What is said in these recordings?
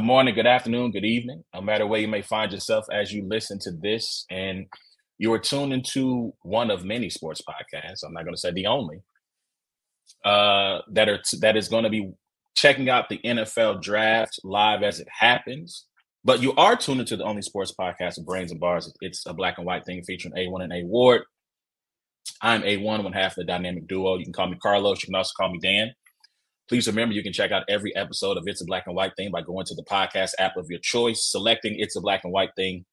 Good morning, good afternoon, good evening, no matter where you may find yourself as you listen to this. And you are tuned into one of many sports podcasts. I'm not going to say the only that is going to be checking out the NFL draft live as it happens. But you are tuned into the only sports podcast of Brains and Bars. It's a black and white thing featuring A1 and A Ward. I'm A1, one half of the dynamic duo. You can call me Carlos. You can also call me Dan. Please remember, you can check out every episode of It's a Black and White Thing by going to the podcast app of your choice, selecting It's a Black and White Thing.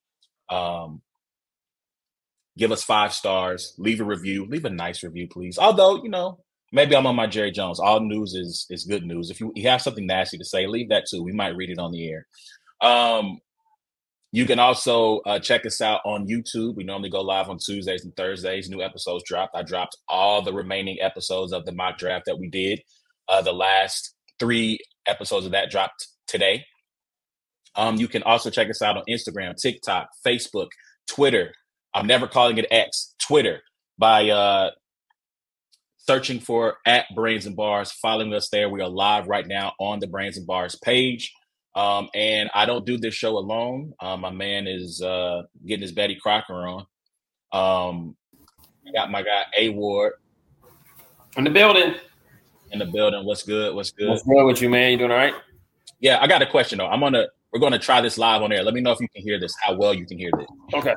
Give us 5 stars, leave a review, leave a nice review, please. Although, maybe I'm on my Jerry Jones. All news is good news. If you have something nasty to say, leave that too. We might read it on the air. You can also check us out on YouTube. We normally go live on Tuesdays and Thursdays. New episodes dropped. I dropped all the remaining episodes of the mock draft that we did. The last 3 episodes of that dropped today. You can also check us out on Instagram, TikTok, Facebook, Twitter. I'm never calling it X, Twitter, by searching for @Brains and Bars, following us there. We are live right now on the Brains and Bars page. And I don't do this show alone. My man is getting his Betty Crocker on. I got my guy A Ward in the building. What's good? What's good with you, man? You doing all right? Yeah, I got a question though. We're gonna try this live on air. Let me know if you can hear this, how well you can hear this. Okay.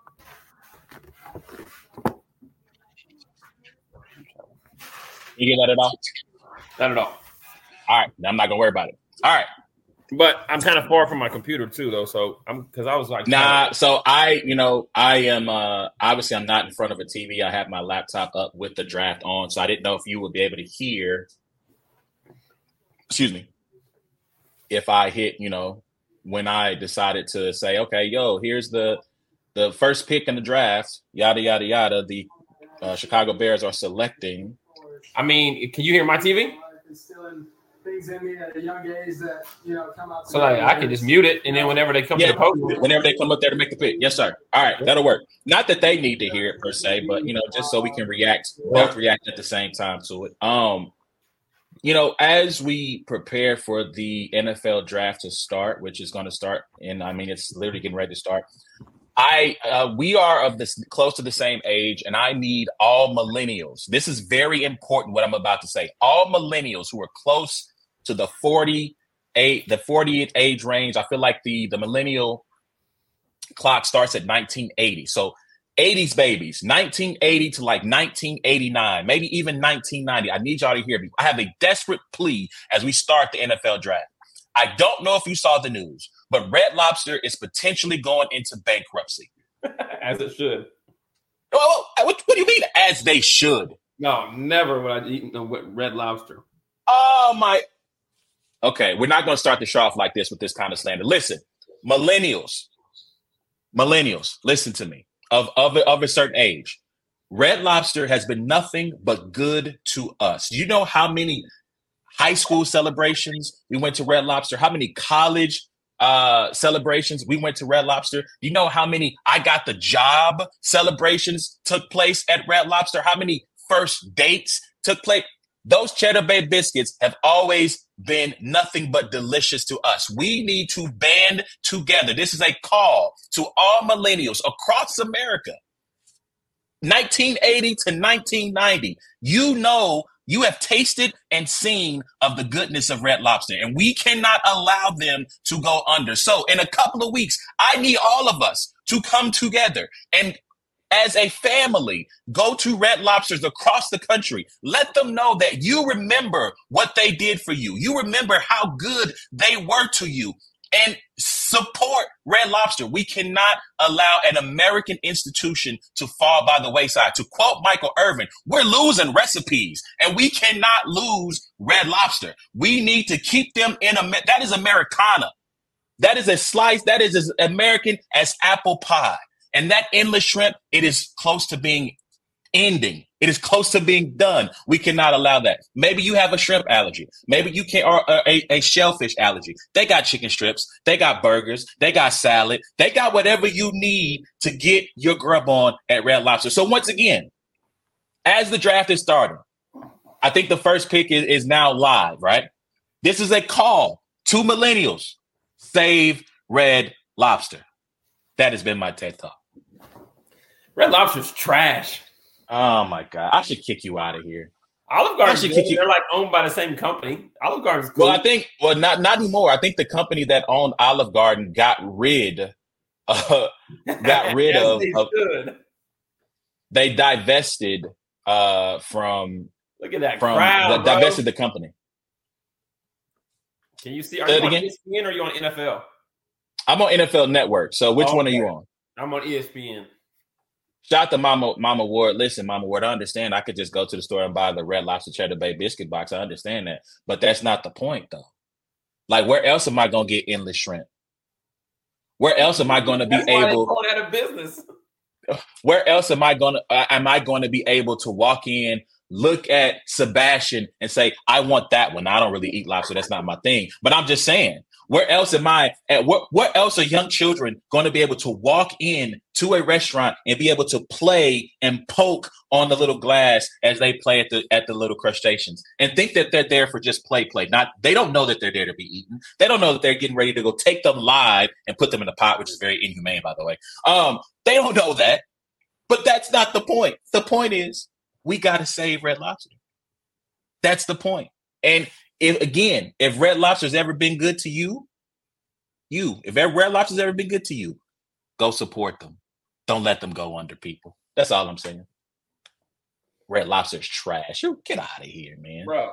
You get that at all? Not at all. All right, I'm not gonna worry about it. All right. But I'm kind of far from my computer too, though. So because I was like, So I am obviously I'm not in front of a TV. I have my laptop up with the draft on, so I didn't know if you would be able to hear. Excuse me. If I hit, when I decided to say, okay, here's the first pick in the draft, yada yada yada. The Chicago Bears are selecting. I mean, can you hear my TV? Things in me at a young age that come out. So I can just mute it, and then whenever they come to the podium, whenever they come up there to make the pick, yes sir. All right, that'll work. Not that they need to hear it per se, but just so we can both react at the same time to it. As we prepare for the NFL draft to start, which is going to start, it's literally getting ready to start. We are close to the same age, and I need all millennials. This is very important, what I'm about to say. All millennials who are close to the 40th age range. I feel like the millennial clock starts at 1980. So 80s babies, 1980 to like 1989, maybe even 1990. I need y'all to hear me. I have a desperate plea as we start the NFL draft. I don't know if you saw the news, but Red Lobster is potentially going into bankruptcy. As it should. Well, what do you mean, as they should? No, never would I eat Red Lobster. Oh, my. Okay, we're not going to start the show off like this with this kind of slander. Listen, millennials, listen to me. Of a certain age, Red Lobster has been nothing but good to us. You know how many high school celebrations we went to Red Lobster? How many college celebrations we went to Red Lobster? You know how many I got the job celebrations took place at Red Lobster? How many first dates took place? Those Cheddar Bay biscuits have always been nothing but delicious to us. We need to band together. This is a call to all millennials across America. 1980 to 1990. You have tasted and seen of the goodness of Red Lobster, and we cannot allow them to go under. So in a couple of weeks, I need all of us to come together and as a family, go to Red Lobsters across the country. Let them know that you remember what they did for you. You remember how good they were to you. And support Red Lobster. We cannot allow an American institution to fall by the wayside. To quote Michael Irvin, we're losing recipes, and we cannot lose Red Lobster. We need to keep them in that is Americana. That is a slice that is as American as apple pie. And that endless shrimp, it is close to being ending. It is close to being done. We cannot allow that. Maybe you have a shrimp allergy. Maybe you can, or a shellfish allergy. They got chicken strips. They got burgers. They got salad. They got whatever you need to get your grub on at Red Lobster. So once again, as the draft is starting, I think the first pick is now live, right? This is a call to millennials. Save Red Lobster. That has been my TED Talk. Red Lobster's trash. Oh my God. I should kick you out of here. Olive Garden's good. They're like owned by the same company. Olive Garden's cool. Well, not anymore. I think the company that owned Olive Garden got rid of they divested from look at that crowd, divested the company. Can you see? Are you on ESPN or are you on NFL? I'm on NFL Network. So which one are you on? I'm on ESPN. Shout out to Mama Ward. Listen, Mama Ward, I understand I could just go to the store and buy the Red Lobster Cheddar Bay biscuit box. I understand that. But that's not the point, though. Like, where else am I going to get endless shrimp? Where else am I going to be able? Going out of business. Where else am I going to be able to walk in, look at Sebastian and say, I want that one? I don't really eat lobster. That's not my thing. But I'm just saying, where else am I at? Where else are young children going to be able to walk in to a restaurant and be able to play and poke on the little glass as they play at the little crustaceans and think that they're there for just play? They don't know that they're there to be eaten. They don't know that they're getting ready to go take them live and put them in a pot, which is very inhumane, by the way. They don't know that. But that's not the point. The point is we got to save Red Lobster. That's the point. And if Red Lobster's ever been good to if Red Lobster's ever been good to you, go support them. Don't let them go under, people. That's all I'm saying. Red Lobster's trash. Get out of here, man. Bro.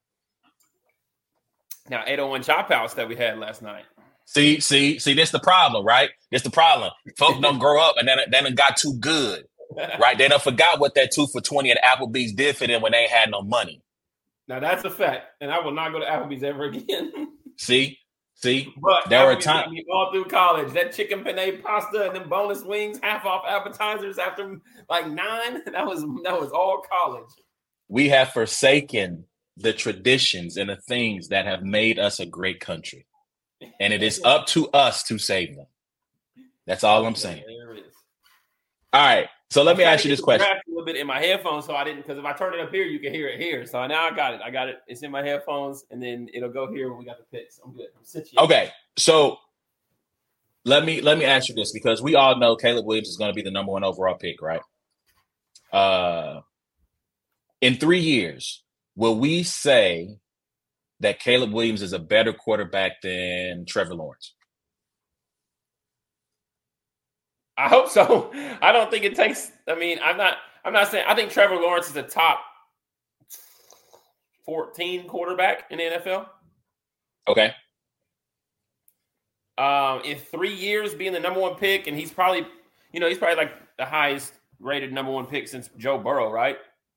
Now, 801 Chop House that we had last night. See, that's the problem, right? That's the problem. Folks don't grow up and then it got too good, right? They done forgot what that 2 for $20 at Applebee's did for them when they ain't had no money. Now, that's a fact. And I will not go to Applebee's ever again. See, but there were times all through college. That chicken penne pasta and them bonus wings, half off appetizers after like 9. That was all college. We have forsaken the traditions and the things that have made us a great country. And it is up to us to save them. That's all I'm saying. There it is. All right. So let me ask you this question. A little bit in my headphones, so I didn't, because if I turn it up here, you can hear it here. So now I got it. It's in my headphones, and then it'll go here when we got the picks. I'm good. Okay. So let me ask you this, because we all know Caleb Williams is going to be the number 1 overall pick, right? In 3 years, will we say that Caleb Williams is a better quarterback than Trevor Lawrence? I hope so. I don't think it takes. I mean, I'm not saying. I think Trevor Lawrence is the top 14 quarterback in the NFL. Okay. In 3 years, being the number 1 pick, and he's probably like the highest rated number 1 pick since Joe Burrow, right?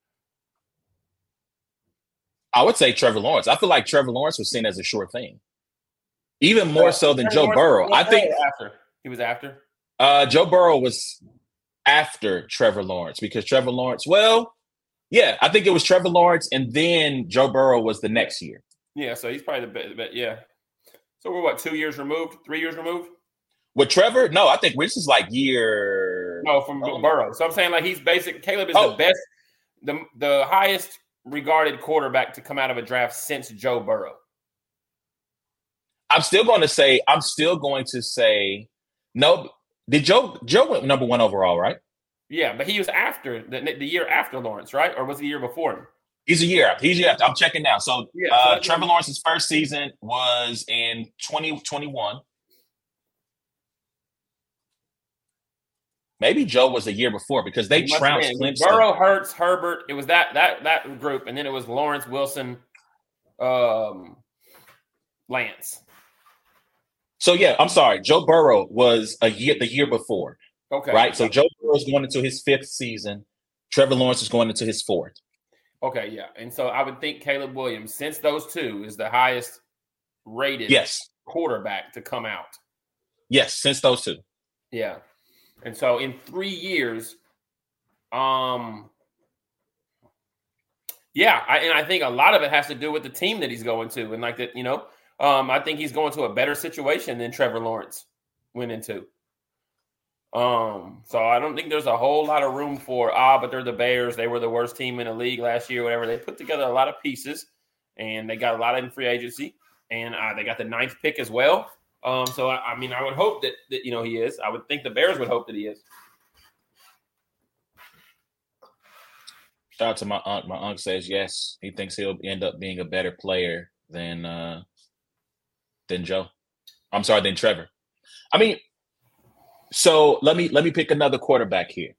I would say Trevor Lawrence. I feel like Trevor Lawrence was seen as a sure thing, even more so than Joe Burrow. I think he was after. Joe Burrow was after Trevor Lawrence, because Trevor Lawrence, I think it was Trevor Lawrence and then Joe Burrow was the next year. Yeah, so he's probably the best, yeah. So we're 2 years removed, 3 years removed? With Trevor? No, I think this is like year. No, from Burrow. So I'm saying like he's Caleb is the best, the highest regarded quarterback to come out of a draft since Joe Burrow. I'm still going to say no. Did Joe went number 1 overall, right? Yeah, but he was after the year after Lawrence, right? Or was it the year before him? He's a year after. I'm checking now. So Trevor Lawrence's first season was in 2021. Maybe Joe was a year before, because they trounced Clemson. Burrow, Hurts, Herbert. It was that group, and then it was Lawrence, Wilson, Lance. So yeah, I'm sorry. Joe Burrow was the year before. Okay. Right. So Joe Burrow is going into his 5th season. Trevor Lawrence is going into his 4th. Okay, yeah. And so I would think Caleb Williams, since those two, is the highest rated quarterback to come out. Yes, since those two. Yeah. And so in 3 years, I think a lot of it has to do with the team that he's going to. And like that, I think he's going to a better situation than Trevor Lawrence went into. So I don't think there's a whole lot of room for, but they're the Bears. They were the worst team in the league last year, whatever. They put together a lot of pieces, and they got a lot in free agency. And they got the 9th pick as well. So I mean, I would hope that he is. I would think the Bears would hope that he is. Shout out to my uncle. My uncle says yes. He thinks he'll end up being a better player than Joe. I'm sorry, than Trevor. I mean, so let me pick another quarterback here.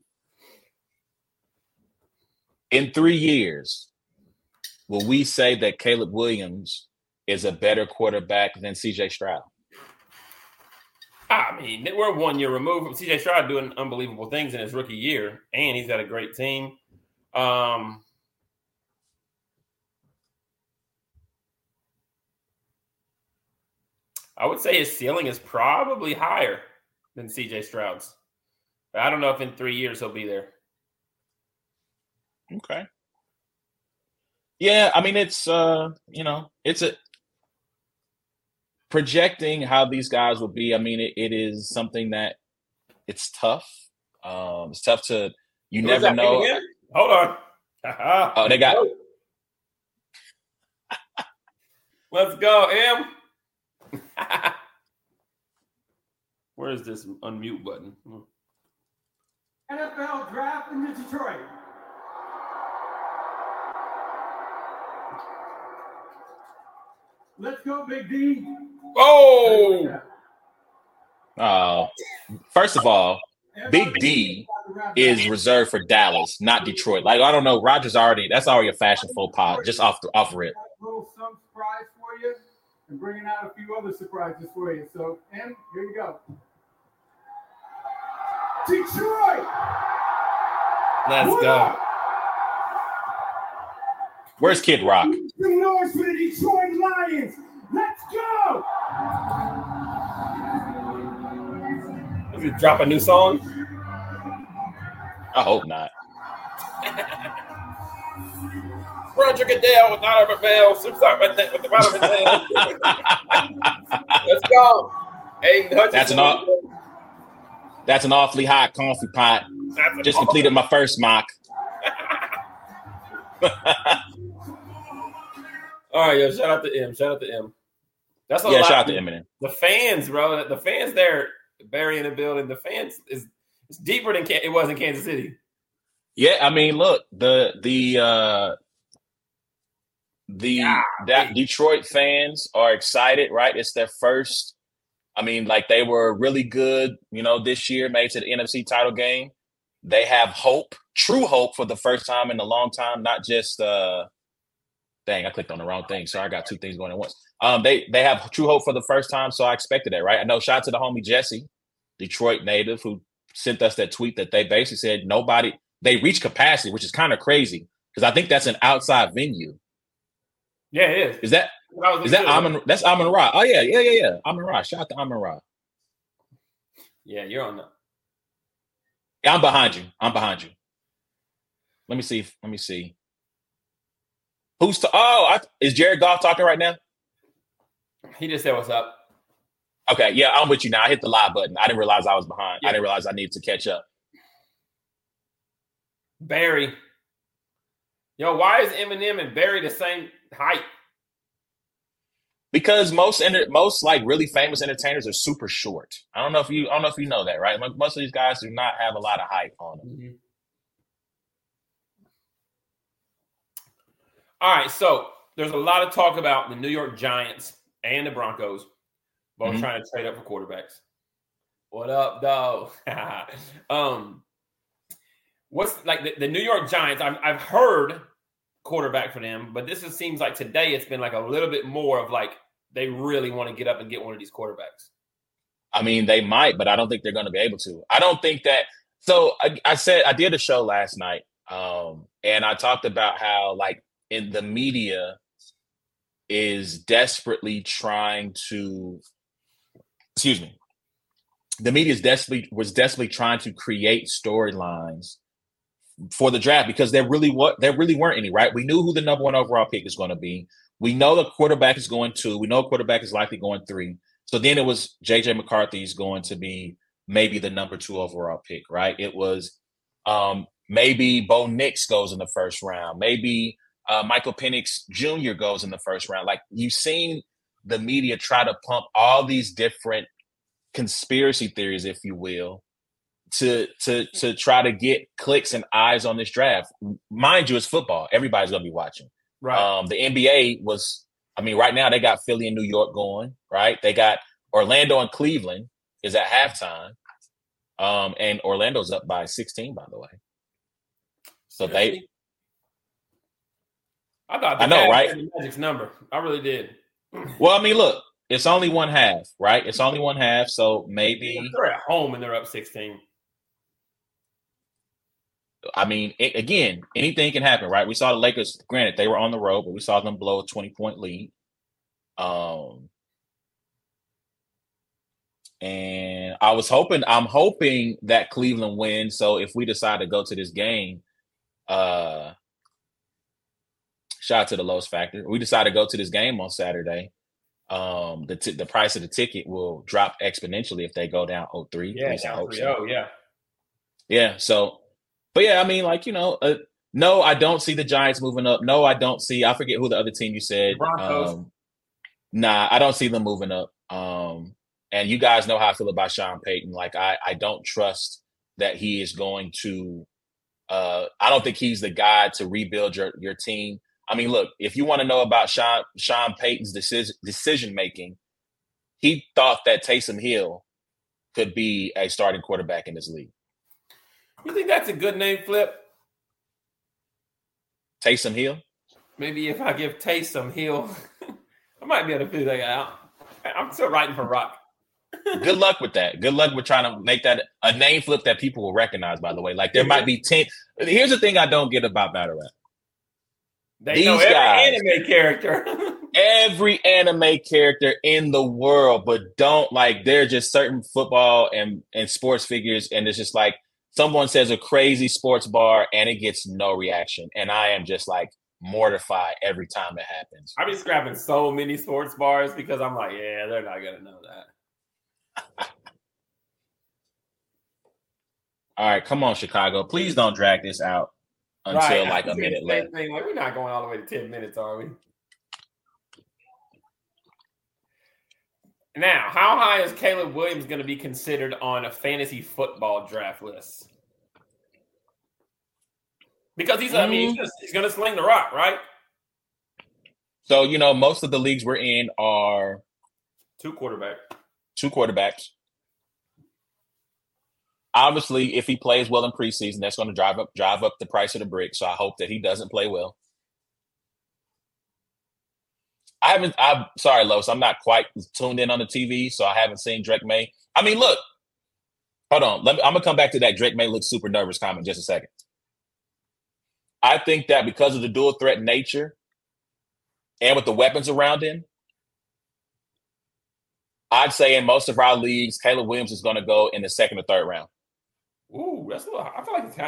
In 3 years, will we say that Caleb Williams is a better quarterback than C.J. Stroud? I mean, we're 1 year removed from C.J. Stroud doing unbelievable things in his rookie year, and he's got a great team. I would say his ceiling is probably higher than C.J. Stroud's. But I don't know if in 3 years he'll be there. Okay. Yeah, I mean, it's it's a projecting how these guys will be. I mean, it is something that it's tough. It's tough to never know. Hold on. Oh, they got. Let's go, M. Where's this unmute button? NFL draft in Detroit. Let's go, Big D. Oh! First of all, Big D is reserved for Dallas, not Detroit. Like, I don't know. Rodgers that's already a fashion faux pas, just off rip. A little some surprise for you and bringing out a few other surprises for you. So, M, here you go. Detroit! Let's go. Where's Kid Rock? The noise for the Detroit Lions. Let's go! Does he drop a new song? I hope not. Roger Goodell with Donovan Bell. With the bottom of his head. Let's go. Aiden That's an awfully hot coffee pot. Just completed my first mock. All right, yo, shout out to M. That's a lot. Shout out to Eminem. The fans, bro. The fans there, Barry in the building. The fans it's deeper than it was in Kansas City. Yeah, I mean, look, the Detroit fans are excited, right? It's their first. I mean, like, they were really good, this year, made to the NFC title game. They have hope, true hope, for the first time in a long time. Not just dang, I clicked on the wrong thing. So I got two things going at once. They have true hope for the first time, so I expected that, right? I know. Shout out to the homie Jesse, Detroit native, who sent us that tweet that they basically said they reached capacity, which is kind of crazy because I think that's an outside venue. Yeah, it is. Is that Amon? That's Amon Ra. Oh yeah. Amon Ra. Shout out to Amon Ra. Yeah, you're on the. Yeah, I'm behind you. Let me see. Is Jared Goff talking right now? He just said what's up. Okay, yeah, I'm with you now. I hit the live button. I didn't realize I was behind. Yeah. I didn't realize I needed to catch up. Barry. Yo, why is Eminem and Barry the same height? Because most like really famous entertainers are super short. I don't know if you know that, right? Like, most of these guys do not have a lot of height on them. Mm-hmm. All right, so there's a lot of talk about the New York Giants and the Broncos both trying to trade up for quarterbacks. What up, dog? What's like the New York Giants? I've heard quarterback for them, but seems like today it's been like a little bit more of like they really want to get up and get one of these quarterbacks. I mean, they might, but I don't think they're going to be able to. I don't think that. So I did a show last night, and I talked about how, like, in the media is desperately trying to. Excuse me. The media was desperately trying to create storylines for the draft because there really weren't any, right? We knew who the number 1 overall pick is going to be. We know the quarterback is going 2. We know a quarterback is likely going 3. So then it was J.J. McCarthy's going to be maybe the number 2 overall pick, right? It was maybe Bo Nix goes in the first round. Maybe Michael Penix Jr. goes in the first round. Like, you've seen the media try to pump all these different conspiracy theories, if you will, to try to get clicks and eyes on this draft. Mind you, it's football. Everybody's going to be watching. Right. The NBA was, right now they got Philly and New York going, right? They got Orlando and Cleveland is at halftime. And Orlando's up by 16, by the way. So I thought I know, right? The Magic's number. I really did. Well, look, it's only one half, right? It's only one half, so maybe they're at home and they're up 16. Again, anything can happen, right? We saw the Lakers. Granted, they were on the road, but we saw them blow a 20-point lead. And I'm hoping that Cleveland wins. So if we decide to go to this game, shout out to the Lowe's Factor. We decide to go to this game on Saturday. The price of the ticket will drop exponentially if they go down 0-3. Yeah, down 3-0, yeah. Yeah, so, but yeah, no, I don't see the Giants moving up. No, I don't see, I forget who the other team you said. Broncos. Nah, I don't see them moving up. And you guys know how I feel about Sean Payton. Like, I don't trust that he is going to I don't think he's the guy to rebuild your team. Look, if you want to know about Sean Payton's decision making, he thought that Taysom Hill could be a starting quarterback in this league. You think that's a good name, Flip? Taysom Hill? Maybe if I give Taysom Hill, I might be able to figure that out. I'm still writing for Rock. Good luck with that. Good luck with trying to make that a name flip that people will recognize, by the way. Like, there might be 10. Here's the thing I don't get about battle rap. These know every guys, anime character. Every anime character in the world, but they're just certain football and sports figures, and it's just like someone says a crazy sports bar and it gets no reaction. And I am just like mortified every time it happens. I've been scrapping so many sports bars because I'm like, yeah, they're not gonna know that. All right, come on, Chicago. Please don't drag this out until like a minute left. Like, we're not going all the way to 10 minutes, are we? Now, how high is Caleb Williams going to be considered on a fantasy football draft list? Because he's going to sling the rock, right? So, most of the leagues we're in are two quarterbacks. Obviously, if he plays well in preseason, that's going to drive up the price of the brick. So I hope that he doesn't play well. I'm sorry, Los. I'm not quite tuned in on the TV, so I haven't seen Drake May. Look, hold on. I'm going to come back to that Drake May looks super nervous comment in just a second. I think that because of the dual threat nature and with the weapons around him, I'd say in most of our leagues, Caleb Williams is going to go in the second or third round. Ooh, that's a little. I feel like it's kind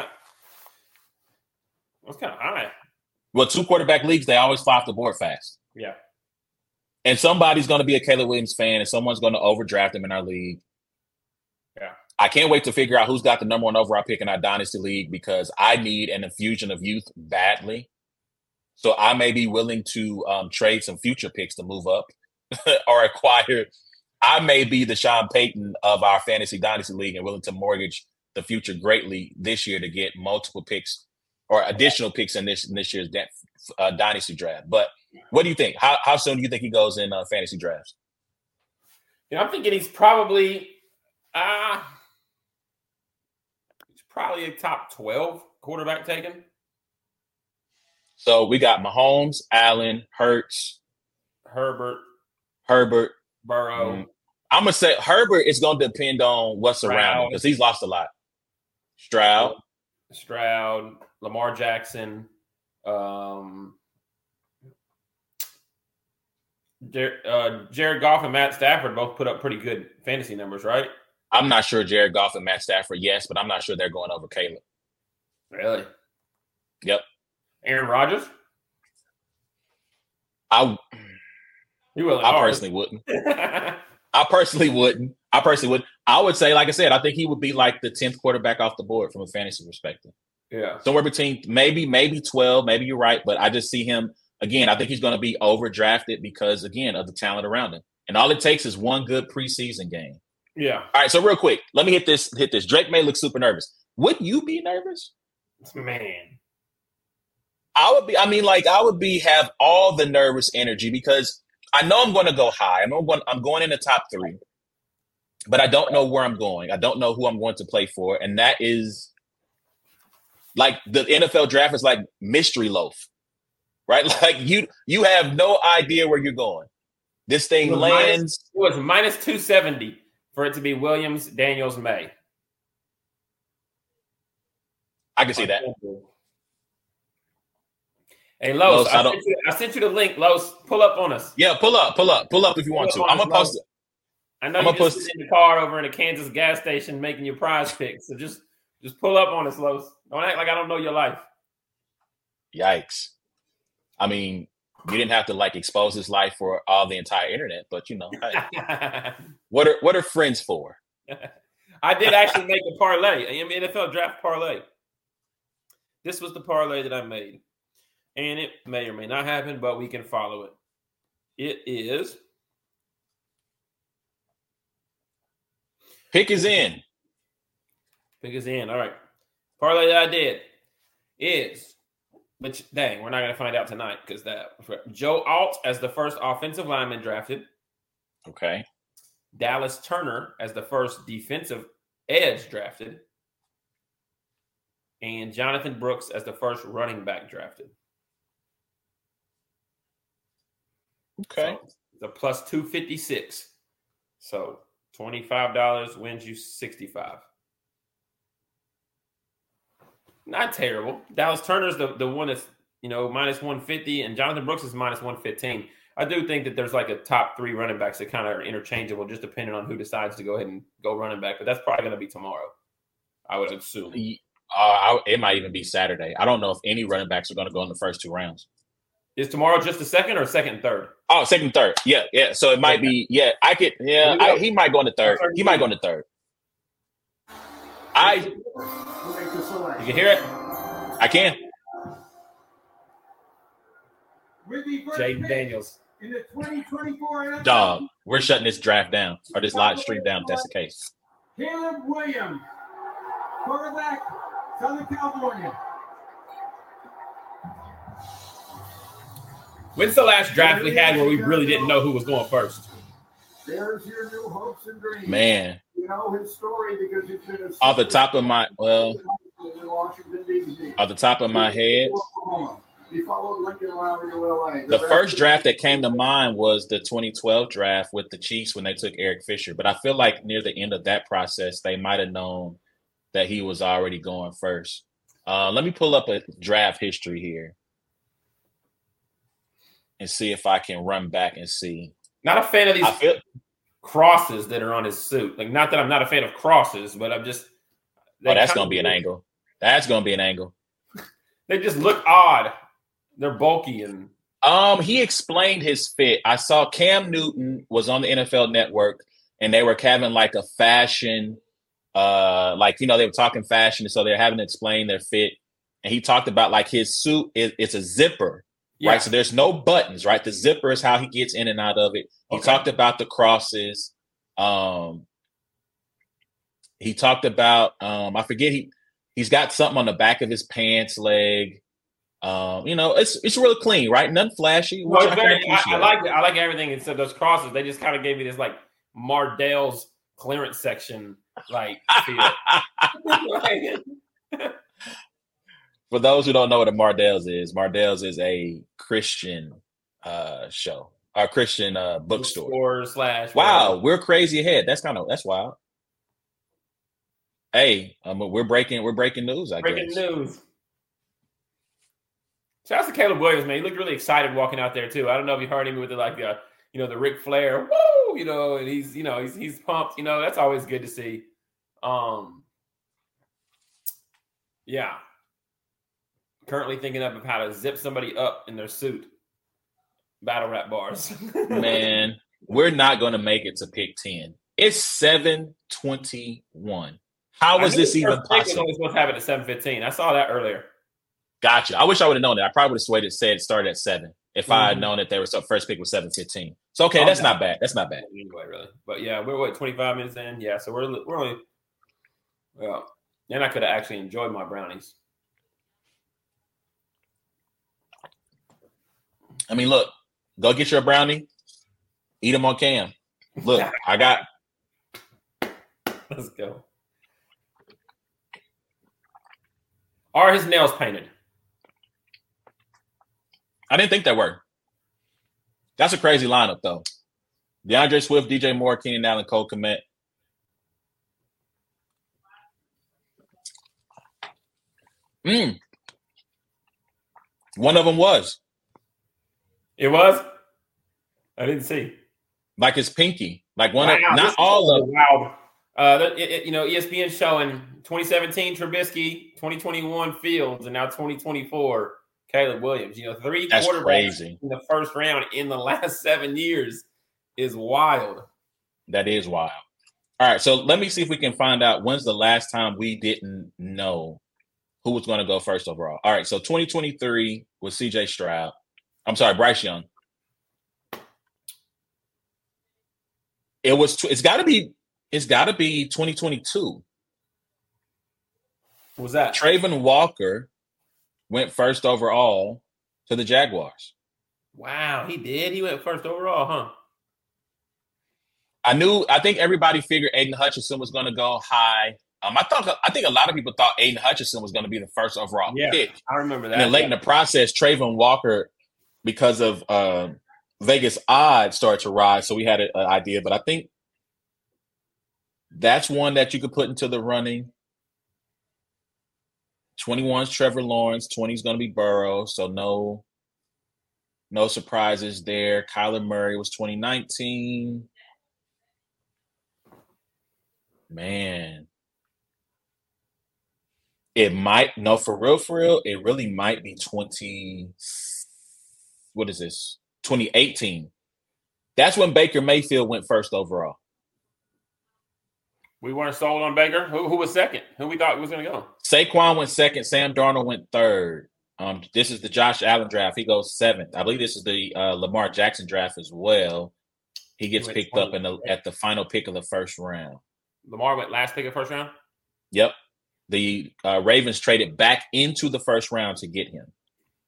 of high. Well, two quarterback leagues, they always fly off the board fast. Yeah. And somebody's going to be a Caleb Williams fan, and someone's going to overdraft him in our league. Yeah. I can't wait to figure out who's got the number one overall pick in our Dynasty League because I need an infusion of youth badly. So I may be willing to trade some future picks to move up or acquire. I may be the Sean Payton of our Fantasy Dynasty League and willing to mortgage the future greatly this year to get multiple picks or additional picks in this year's Dynasty draft. But what do you think? How soon do you think he goes in fantasy drafts? I'm thinking he's probably a top 12 quarterback taken. So we got Mahomes, Allen, Hurts, Herbert, Burrow. I'm gonna say Herbert is gonna depend on what's around him because he's lost a lot. Stroud, Lamar Jackson, Jared Goff and Matt Stafford both put up pretty good fantasy numbers, right? I'm not sure Jared Goff and Matt Stafford, yes, but I'm not sure they're going over Caleb. Really? Yep. Aaron Rodgers? I personally wouldn't. I personally wouldn't. I would say, like I said, I think he would be like the 10th quarterback off the board from a fantasy perspective. Yeah. Somewhere between maybe 12, maybe you're right, but I just see him again, I think he's going to be overdrafted because, again, of the talent around him. And all it takes is one good preseason game. Yeah. All right, so real quick, let me hit this. Drake May looks super nervous. Would you be nervous? Man. I would be. I mean, like, I would be have all the nervous energy because I know I'm going to go high. I'm going in the top 3, but I don't know where I'm going. I don't know who I'm going to play for, and that is like the NFL draft is like mystery loaf, right? Like you have no idea where you're going. This thing lands. It was minus 270 for it to be Williams, Daniels, May. I can see that. Hey, Los, I sent you the link. Los, pull up on us. Yeah, pull up if you want to. I'm gonna post it. I know you're just sitting in the car over in a Kansas gas station making your prize picks. So just pull up on us, Los. Don't act like I don't know your life. Yikes. I mean, you didn't have to like expose his life for all the entire internet, but you know, hey, what are friends for? I did actually make a parlay, an NFL draft parlay. This was the parlay that I made. And it may or may not happen, but we can follow it. It is. Pick is in. Pick is in. All right. Parlay that I did is, which, dang, we're not going to find out tonight because that Joe Alt as the first offensive lineman drafted. Okay. Dallas Turner as the first defensive edge drafted. And Jonathan Brooks as the first running back drafted. Okay. So the plus 256. So $25 wins you 65. Not terrible. Dallas Turner's the one that's, minus 150, and Jonathan Brooks is minus 115. I do think that there's like a top 3 running backs that kind of are interchangeable, just depending on who decides to go ahead and go running back. But that's probably going to be tomorrow, I would assume. It might even be Saturday. I don't know if any running backs are going to go in the first 2 rounds. Is tomorrow just the second or second and third? Oh, second and third. Yeah. So it might be. Yeah, I could. Yeah, he might go in the third. He might go in the third. You can hear it? I can. Jaden Daniels. In the 2024 NFL, Dog, we're shutting this draft down, or this live stream down if that's the case. Caleb Williams, quarterback, Southern California. When's the last draft we had where we really didn't know who was going first? There's your new hopes and dreams. Man. You know his story because he's been off the top of my head, he followed Lincoln around in LA. The first draft that came to mind was the 2012 draft with the Chiefs when they took Eric Fisher. But I feel like near the end of that process, they might have known that he was already going first. Let me pull up a draft history here and see if I can run back and see. Not a fan of these crosses that are on his suit. Like, not that I'm not a fan of crosses, but I'm just. That's going to be an angle. That's going to be an angle. They just look odd. They're bulky and. He explained his fit. I saw Cam Newton was on the NFL Network, and they were having like a fashion, they were talking fashion, so they're having to explain their fit. And he talked about like his suit it's a zipper. Yeah. Right, so there's no buttons, right? The zipper is how he gets in and out of it. He talked about the crosses. He talked about I forget he's got something on the back of his pants leg. It's really clean, right? Nothing flashy. Well, I like it. I like everything except those crosses. They just kind of gave me this like Mardell's clearance section like feel. For those who don't know what a Mardell's is a Christian show, or Christian bookstore. Wow, we're crazy ahead. That's wild. Hey, we're breaking news. Breaking news. Shout out to Caleb Williams, man. He looked really excited walking out there too. I don't know if you heard him with the Ric Flair, woo, and he's pumped. That's always good to see. Yeah. Currently thinking of how to zip somebody up in their suit. Battle rap bars. Man, we're not going to make it to pick 10. It's 7:21. How was this even possible? We're supposed to have it at 7:15. I saw that earlier. Gotcha. I wish I would have known that. I probably would have said it started at 7. if I had known that they were first pick was 7:15. So okay, that's not bad. That's not bad. Anyway, really. But yeah, we're 25 minutes in. Yeah, so we're only well, then I could have actually enjoyed my brownies. I mean, look, go get your brownie, eat them on cam. Look, I got. Let's go. Are his nails painted? I didn't think they were. That's a crazy lineup, though. DeAndre Swift, DJ Moore, Keenan Allen, Cole Kmet. One of them was. It was? I didn't see. Like his pinky. Like one of, not all of them. Wow. ESPN showing 2017 Trubisky, 2021 Fields, and now 2024 Caleb Williams. 3 That's quarterbacks crazy. In the first round in the last 7 years is wild. That is wild. All right, so let me see if we can find out when's the last time we didn't know who was going to go first overall. All right, so 2023 was CJ Stroud. I'm sorry, Bryce Young. It's got to be 2022. What was that? Trayvon Walker went first overall to the Jaguars. Wow, he did. He went first overall, huh? I think everybody figured Aiden Hutchinson was going to go high. I think a lot of people thought Aiden Hutchinson was going to be the first overall pick. I remember that. And then late in the process, Trayvon Walker, because of Vegas odds, started to rise. So we had an idea, but I think that's one that you could put into the running. 21's Trevor Lawrence, 20 is going to be Burrow, so no surprises there. Kyler Murray was 2019. Man. It might, no, for real, it really might be 2018. That's when Baker Mayfield went first overall. We weren't sold on Baker. Who was second? Who we thought was going to go? Saquon went second. Sam Darnold went third. This is the Josh Allen draft. He goes seventh. I believe this is the Lamar Jackson draft as well. He gets picked up at the final pick of the first round. Lamar went last pick of the first round? Yep. The Ravens traded back into the first round to get him.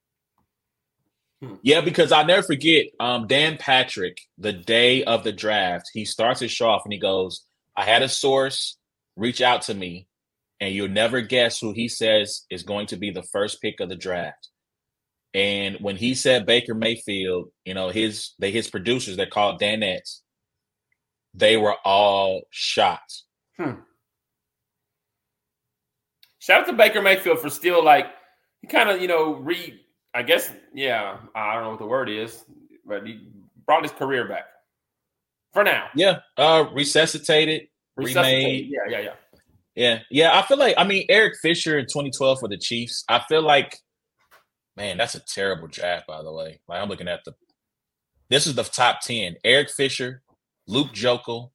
Yeah, because I'll never forget Dan Patrick, the day of the draft, he starts his show off and he goes, I had a source reach out to me, and you'll never guess who he says is going to be the first pick of the draft. And when he said Baker Mayfield, his producers, they're called Danettes, they were all shocked. Shout out to Baker Mayfield for still he kind of, I guess, I don't know what the word is, but he brought his career back. For now. Yeah. Resuscitated, remade. Yeah. Yeah. I feel like, Eric Fisher in 2012 for the Chiefs, I feel like, man, that's a terrible draft, by the way. I'm looking at this is the top 10. Eric Fisher, Luke Joeckel,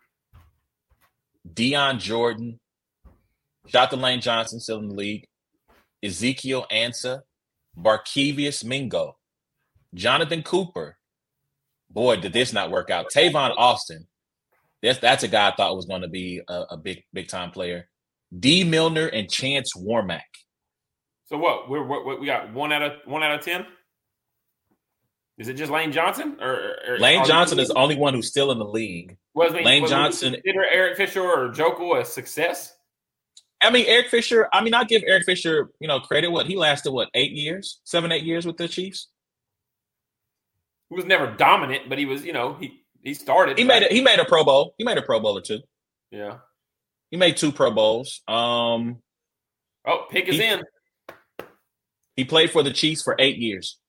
Deion Jordan, shout out to Lane Johnson, still in the league, Ezekiel Ansah, Barkevious Mingo, Jonathan Cooper. Boy, did this not work out. Tavon Austin. That's a guy I thought was going to be a big time player. D. Milner and Chance Warmack. So what? We got 1 out of 10? Is it just Lane Johnson? Or Lane Johnson is the only one who's still in the league. Lane Johnson. Consider Eric Fisher or Joeckel a success? Eric Fisher, I'll give Eric Fisher, credit. He lasted 8 years? 7-8 years with the Chiefs? He was never dominant, but he was, he started. He made a Pro Bowl. He made a Pro Bowl or two. Yeah. He made 2 Pro Bowls. Pick is in. He played for the Chiefs for 8 years.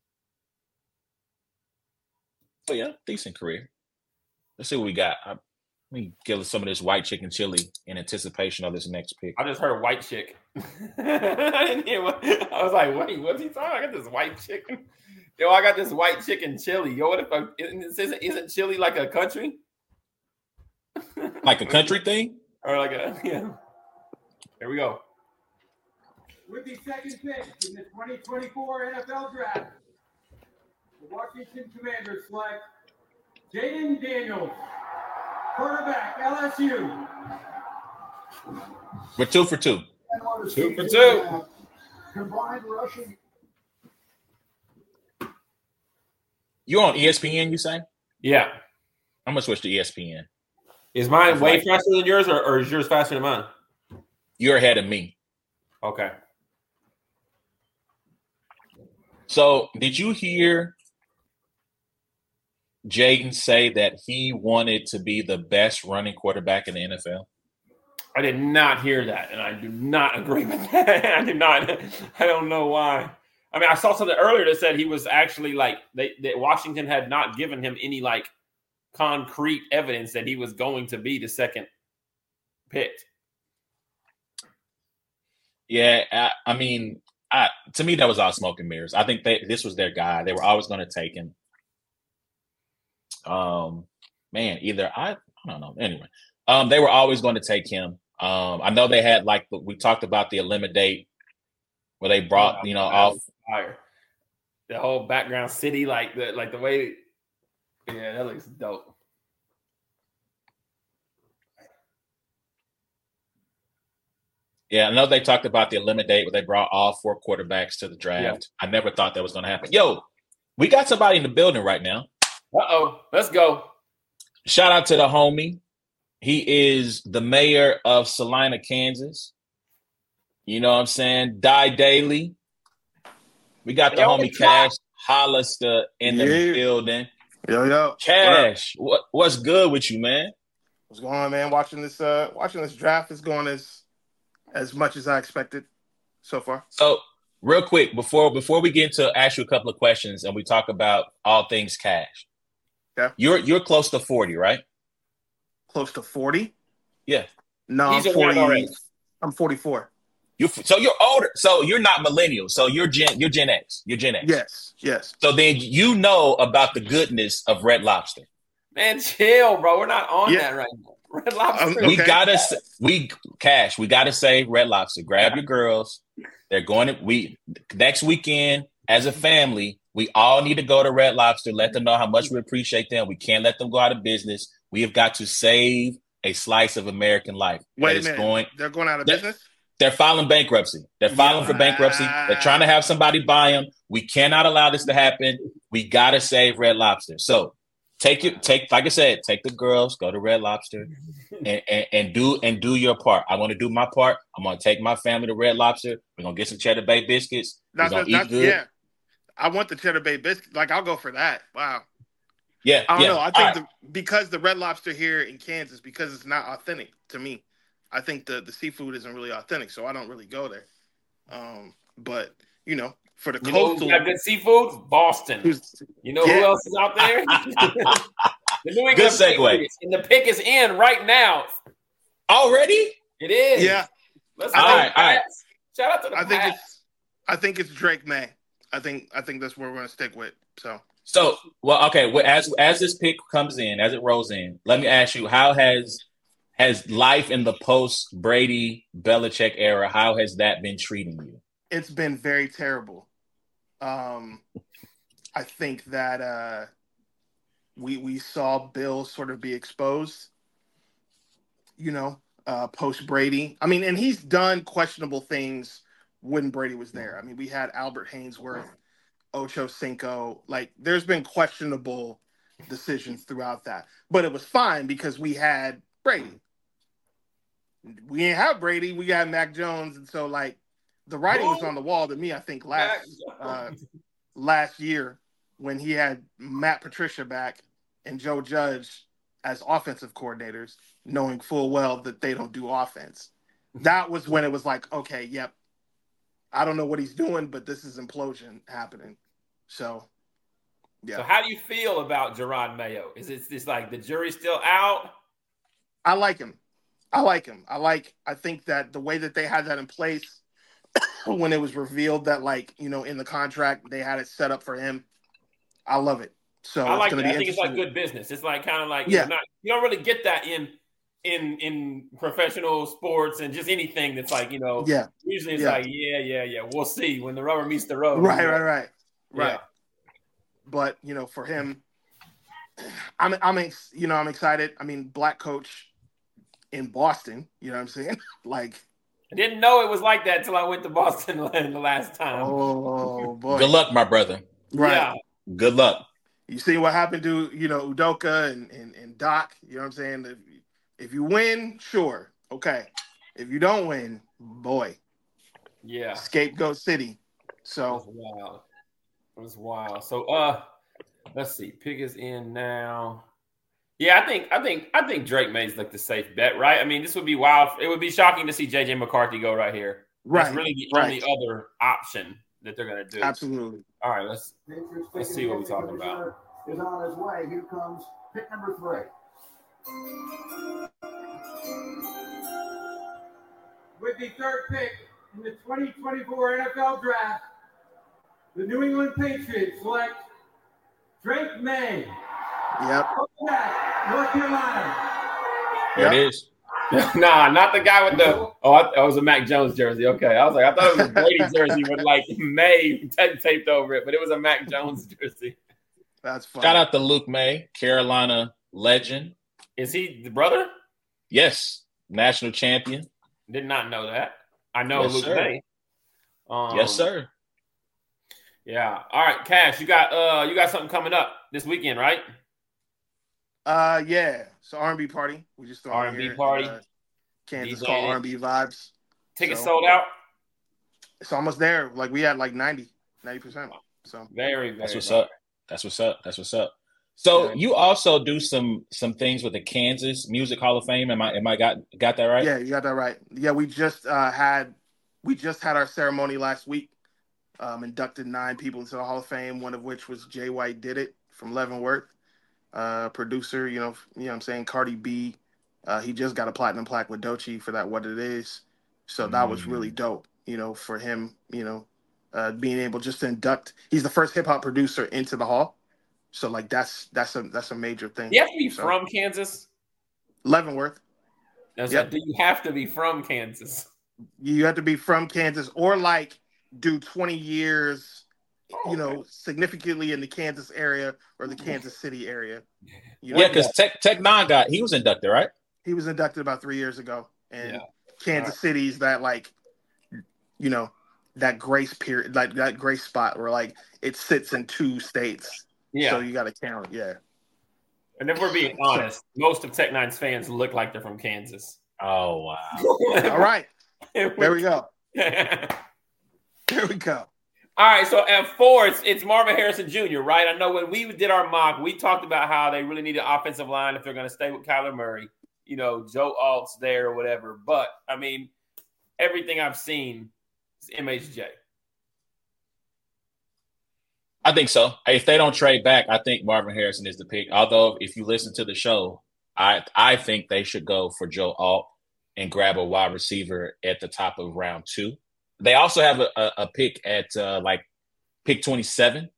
Oh yeah, decent career. Let's see what we got. Let me give some of this white chicken chili in anticipation of this next pick. I just heard white chick. I didn't hear what I was like, wait, what's he talking? I got this white chicken. Yo, I got this white chicken chili. Yo, what if isn't chili like a country? Like a country thing? Or yeah. Here we go. With the second pick in the 2024 NFL Draft, The Washington Commanders select Jaden Daniels, quarterback, LSU. We're 2 for 2. 2 for 2. Combined rushing. You on ESPN, you say? Yeah. I'm going to switch to ESPN. Is mine way faster than yours, or is yours faster than mine? You're ahead of me. Okay. So, did you hear Jaden say that he wanted to be the best running quarterback in the NFL? I did not hear that, and I do not agree with that. I did not. I don't know why. I mean, I saw something earlier that said he was actually like that Washington had not given him any like concrete evidence that he was going to be the second pick. Yeah, I mean, to me that was all smoke and mirrors. I think this was their guy. They were always going to take him. Man, either I don't know. Anyway, they were always going to take him. I know they had we talked about the eliminate where they brought off fire. The whole background city, like the way. Yeah, that looks dope. Yeah, I know they talked about the eliminate where they brought all 4 quarterbacks to the draft. Yeah. I never thought that was going to happen. Yo, we got somebody in the building right now. Uh-oh, let's go. Shout out to the homie. He is the mayor of Salina, Kansas. You know what I'm saying? Die Daily. We got the homie Cash Hollister in the building. Yo. Cash, what's good with you, man? What's going on, man? Watching this draft is going as much as I expected so far. So, real quick, before we get into ask you a couple of questions and we talk about all things Cash. Yeah. You're close to 40, right? Close to 40? Yeah. No, I'm 40. I'm 44. So you're older. So you're not millennial. So you're Gen X. You're Gen X. Yes. So then you know about the goodness of Red Lobster. Man, chill, bro. We're not on that right now. Red Lobster. We gotta say Red Lobster. Grab your girls. They're going to next weekend as a family. We all need to go to Red Lobster. Let them know how much we appreciate them. We can't let them go out of business. We have got to save a slice of American life. Wait a minute. They're going out of business? They're filing bankruptcy. They're filing for bankruptcy. They're trying to have somebody buy them. We cannot allow this to happen. We got to save Red Lobster. So take like I said, take the girls, go to Red Lobster and do your part. I want to do my part. I'm going to take my family to Red Lobster. We're going to get some Cheddar Bay biscuits. We're going to eat good. Yeah. I want the Cheddar Bay biscuit. Like, I'll go for that. Wow. Yeah. I don't know. I think because the Red Lobster here in Kansas, because it's not authentic to me, I think the seafood isn't really authentic, so I don't really go there. But, for the coastal. Got good seafood? Boston. You know who else is out there? The New England good segue. And the pick is in right now. Already? It is. Yeah. All right. Shout out to the Pats. I think it's Drake May. I think that's where we're going to stick with. So, well, okay. Well, as this pick comes in, as it rolls in, let me ask you: how has life in the post Brady Belichick era? How has that been treating you? It's been very terrible. I think that we saw Bill sort of be exposed. Post Brady. I mean, and he's done questionable things when Brady was there. I mean, we had Albert Hainsworth, Ocho Cinco. Like, there's been questionable decisions throughout that. But it was fine because we had Brady. We didn't have Brady. We got Mac Jones. And so, like, the writing was on the wall to me, I think, last year when he had Matt Patricia back and Joe Judge as offensive coordinators, knowing full well that they don't do offense. That was when it was like, okay, yep, I don't know what he's doing, but this is implosion happening. So, yeah. So how do you feel about Jerod Mayo? Is it just like the jury's still out? I like him. I think that the way that they had that in place when it was revealed that, like, in the contract, they had it set up for him. I love it. So I like that. I think it's like good business. It's like kind of like, you don't really get that in professional sports and just anything that's like, usually it's like, yeah. We'll see when the rubber meets the road. Right. Yeah. but for him, I'm excited. I mean, black coach in Boston. You know what I'm saying? Like, I didn't know it was like that until I went to Boston the last time. oh boy! Good luck, my brother. Right. Yeah. Good luck. You see what happened to Udoka and Doc. You know what I'm saying? If you win, sure, okay. If you don't win, boy, yeah, scapegoat city. So it was wild. So let's see. Pick is in now. Yeah, I think Drake May's like the safe bet, right? I mean, this would be wild. It would be shocking to see JJ McCarthy go right here. Right. That's really the only other option that they're gonna do. Absolutely. All right, let's see what we're talking about. Is on his way. Here comes pick number 3. With the third pick in the 2024 NFL Draft, the New England Patriots select Drake May. Yep. North Carolina. There it is. Nah, not the guy with the. Oh, it was a Mac Jones jersey. Okay, I was like, I thought it was a Brady jersey with like May taped over it, but it was a Mac Jones jersey. That's fun. Shout out to Luke May, Carolina legend. Is he the brother? Yes, national champion. Did not know that. I know Yes, Luke sir. May. Yes, sir. Yeah. All right, Cash. You got something coming up this weekend, right? Yeah. So R&B party. We just throwing R&B here, party. Kansas DJ. called R&B vibes. Tickets So- sold out. It's almost there. Like we had like 90%. So Very, very. That's what's nice. up. That's what's up. That's what's up. So Yeah. you also do some things with the Kansas Music Hall of Fame. Am I got that right? yeah, you got that right. Yeah, we just had our ceremony last week. Inducted 9 people into the Hall of Fame, one of which was Jay White Did It from Leavenworth. Producer, you know what I'm saying, Cardi B. He just got a platinum plaque with Doechii for that What It Is. So that was really dope, for him, being able just to induct. He's the first hip hop producer into the hall. So like that's a major thing. You have to be from Kansas. Leavenworth. Yep. Do you have to be from Kansas? You have to be from Kansas or like do 20 years, significantly in the Kansas area or the Kansas City area. Yeah, because Tech Nine he was inducted, right? He was inducted about 3 years ago. And Yeah. Kansas City's that like, that grace period, like that grace spot where like it sits in 2 states. Yeah. So you got to count. Yeah. And if we're being honest, most of Tech Nine's fans look like they're from Kansas. Oh wow. All right. There we go. All There we go. right, so at 4, it's Marvin Harrison Jr., right? I know when we did our mock, we talked about how they really need an offensive line if they're going to stay with Kyler Murray. Joe Alt's there or whatever. But, I mean, everything I've seen is MHJ. I think so. If they don't trade back, I think Marvin Harrison is the pick. Although, if you listen to the show, I think they should go for Joe Alt and grab a wide receiver at the top of round 2. They also have a pick at pick 27.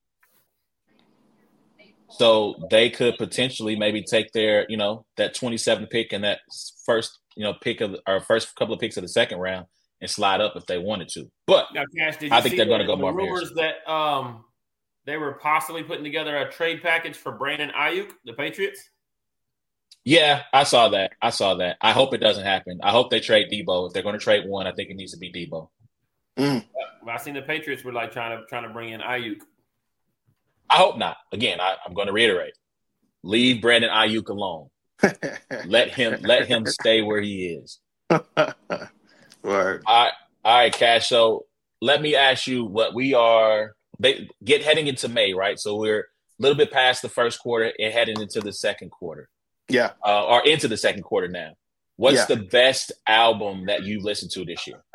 So they could potentially maybe take their, that 27 pick and that first, pick of our first couple of picks of the second round and slide up if they wanted to. But Now, Cash, did you I think see they're going to the go Marvin rumors Harrison. that they were possibly putting together a trade package for Brandon Ayuk, the Patriots? Yeah, I saw that. I hope it doesn't happen. I hope they trade Debo. If they're going to trade one, I think it needs to be Debo. I seen the Patriots were like trying to bring in Ayuk. I hope not. Again, I'm going to reiterate: leave Brandon Ayuk alone. Let him stay where he is. Word. All right, Cash. So let me ask you what we are heading into May, right? So we're a little bit past the first quarter and heading into the second quarter. Yeah. Or into the second quarter now. What's the best album that you've listened to this year?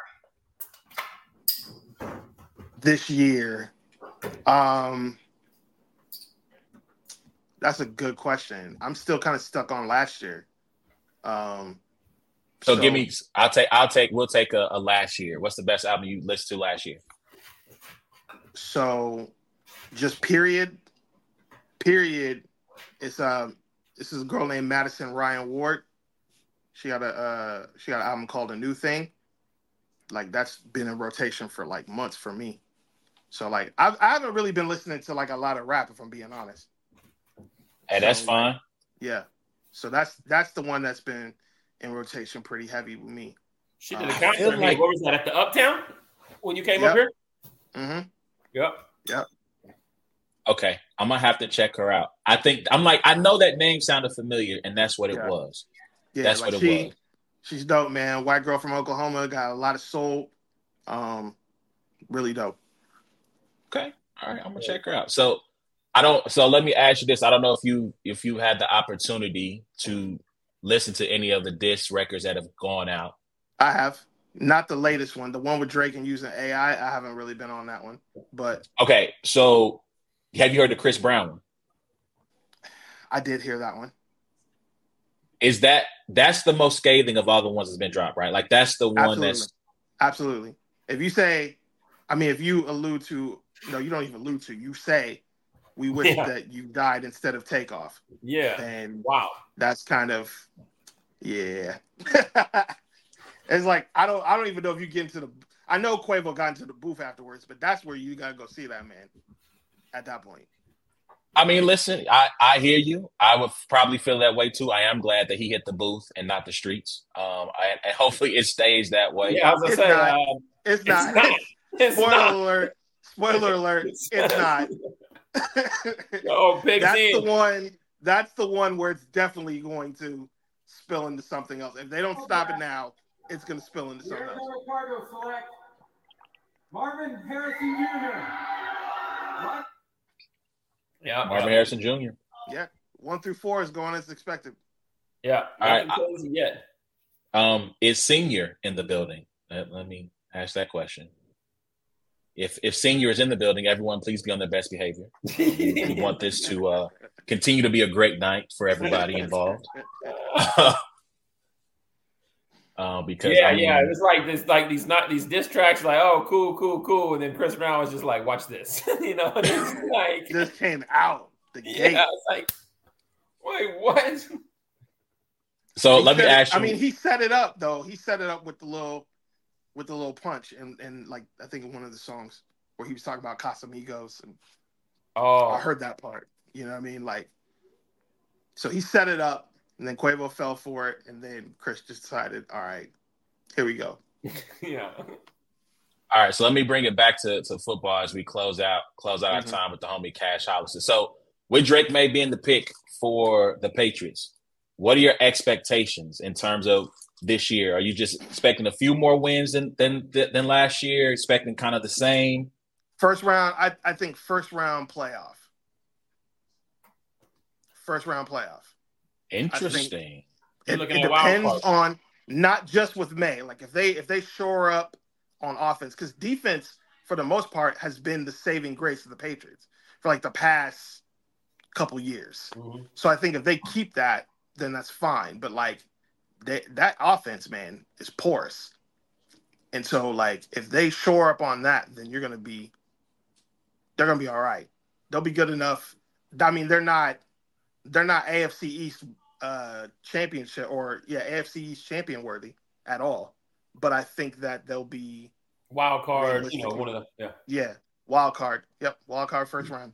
This year, that's a good question. I'm still kind of stuck on last year. So give me. We'll take a last year. What's the best album you listened to last year? So, just period. It's this is a girl named Madison Ryan Ward. She got an album called A New Thing. Like that's been in rotation for like months for me. So like I haven't really been listening to like a lot of rap, if I'm being honest. Hey, that's fine. Yeah. So that's the one that's been in rotation pretty heavy with me. She did a I concert. feel like- What was that at the Uptown when you came Yep. up here? Mm-hmm. Yep. Okay, I'm gonna have to check her out. I know that name sounded familiar, and that's what it Yeah. was. Yeah, That's like what it was. She's dope, man. White girl from Oklahoma, got a lot of soul. Really dope. Okay, all right, I'm gonna check her out. So let me ask you this: I don't know if you had the opportunity to listen to any of the diss records that have gone out. I have. Not the latest one. The one with Drake and using AI, I haven't really been on that one. But Okay, so have you heard the Chris Brown one? I did hear that one. That's the most scathing of all the ones that's been dropped, right? Like that's the one Absolutely. If you allude to, no, you don't even allude to, you say, we wish that you died instead of Takeoff. Yeah. And wow. That's kind of, yeah. It's like, I don't even know if you get into I know Quavo got into the booth afterwards, but that's where you got to go see that man at that point. I mean, listen, I hear you. I would probably feel that way too. I am glad that he hit the booth and not the streets. And hopefully it stays that way. Yeah, I was gonna say, it's not. Spoiler alert. It's not. Oh, Big Z. That's the one where it's definitely going to spill into something else. If they don't stop it now, it's going to spill into something else. Arizona Cardinals select Marvin Harrison Jr. What? Yeah, Marvin Harrison Jr. Yeah, 1 through 4 is going as expected. Yeah, all right. Crazy yet. Is Senior in the building? Let me ask that question. If Senior is in the building, everyone please be on their best behavior. We want this to continue to be a great night for everybody involved. Because it was like these diss tracks, like, oh, cool, and then Chris Brown was just like, watch this, it's like just came out the gate. Yeah, it's like, wait, what? So let me ask you. I mean, he set it up though. He set it up with the little punch, and like I think in one of the songs where he was talking about Casamigos, and I heard that part. You know what I mean? Like, so he set it up. And then Quavo fell for it, and then Chris just decided, all right, here we go. Yeah. All right, so let me bring it back to football as we close out our time with the homie Cash Hollister. So with Drake May being the pick for the Patriots, what are your expectations in terms of this year? Are you just expecting a few more wins than last year? Expecting kind of the same? First round, I think first round playoff. First round playoff. Interesting. It depends on not just with May. Like if they shore up on offense, because defense for the most part has been the saving grace of the Patriots for like the past couple years. Mm-hmm. So I think if they keep that, then that's fine. But like that offense, man, is porous. And so like if they shore up on that, then they're gonna be all right. They'll be good enough. I mean, they're not AFC East championship AFC East champion worthy at all. But I think that they'll be wild card, one of the wild card. Yep, wild card first round.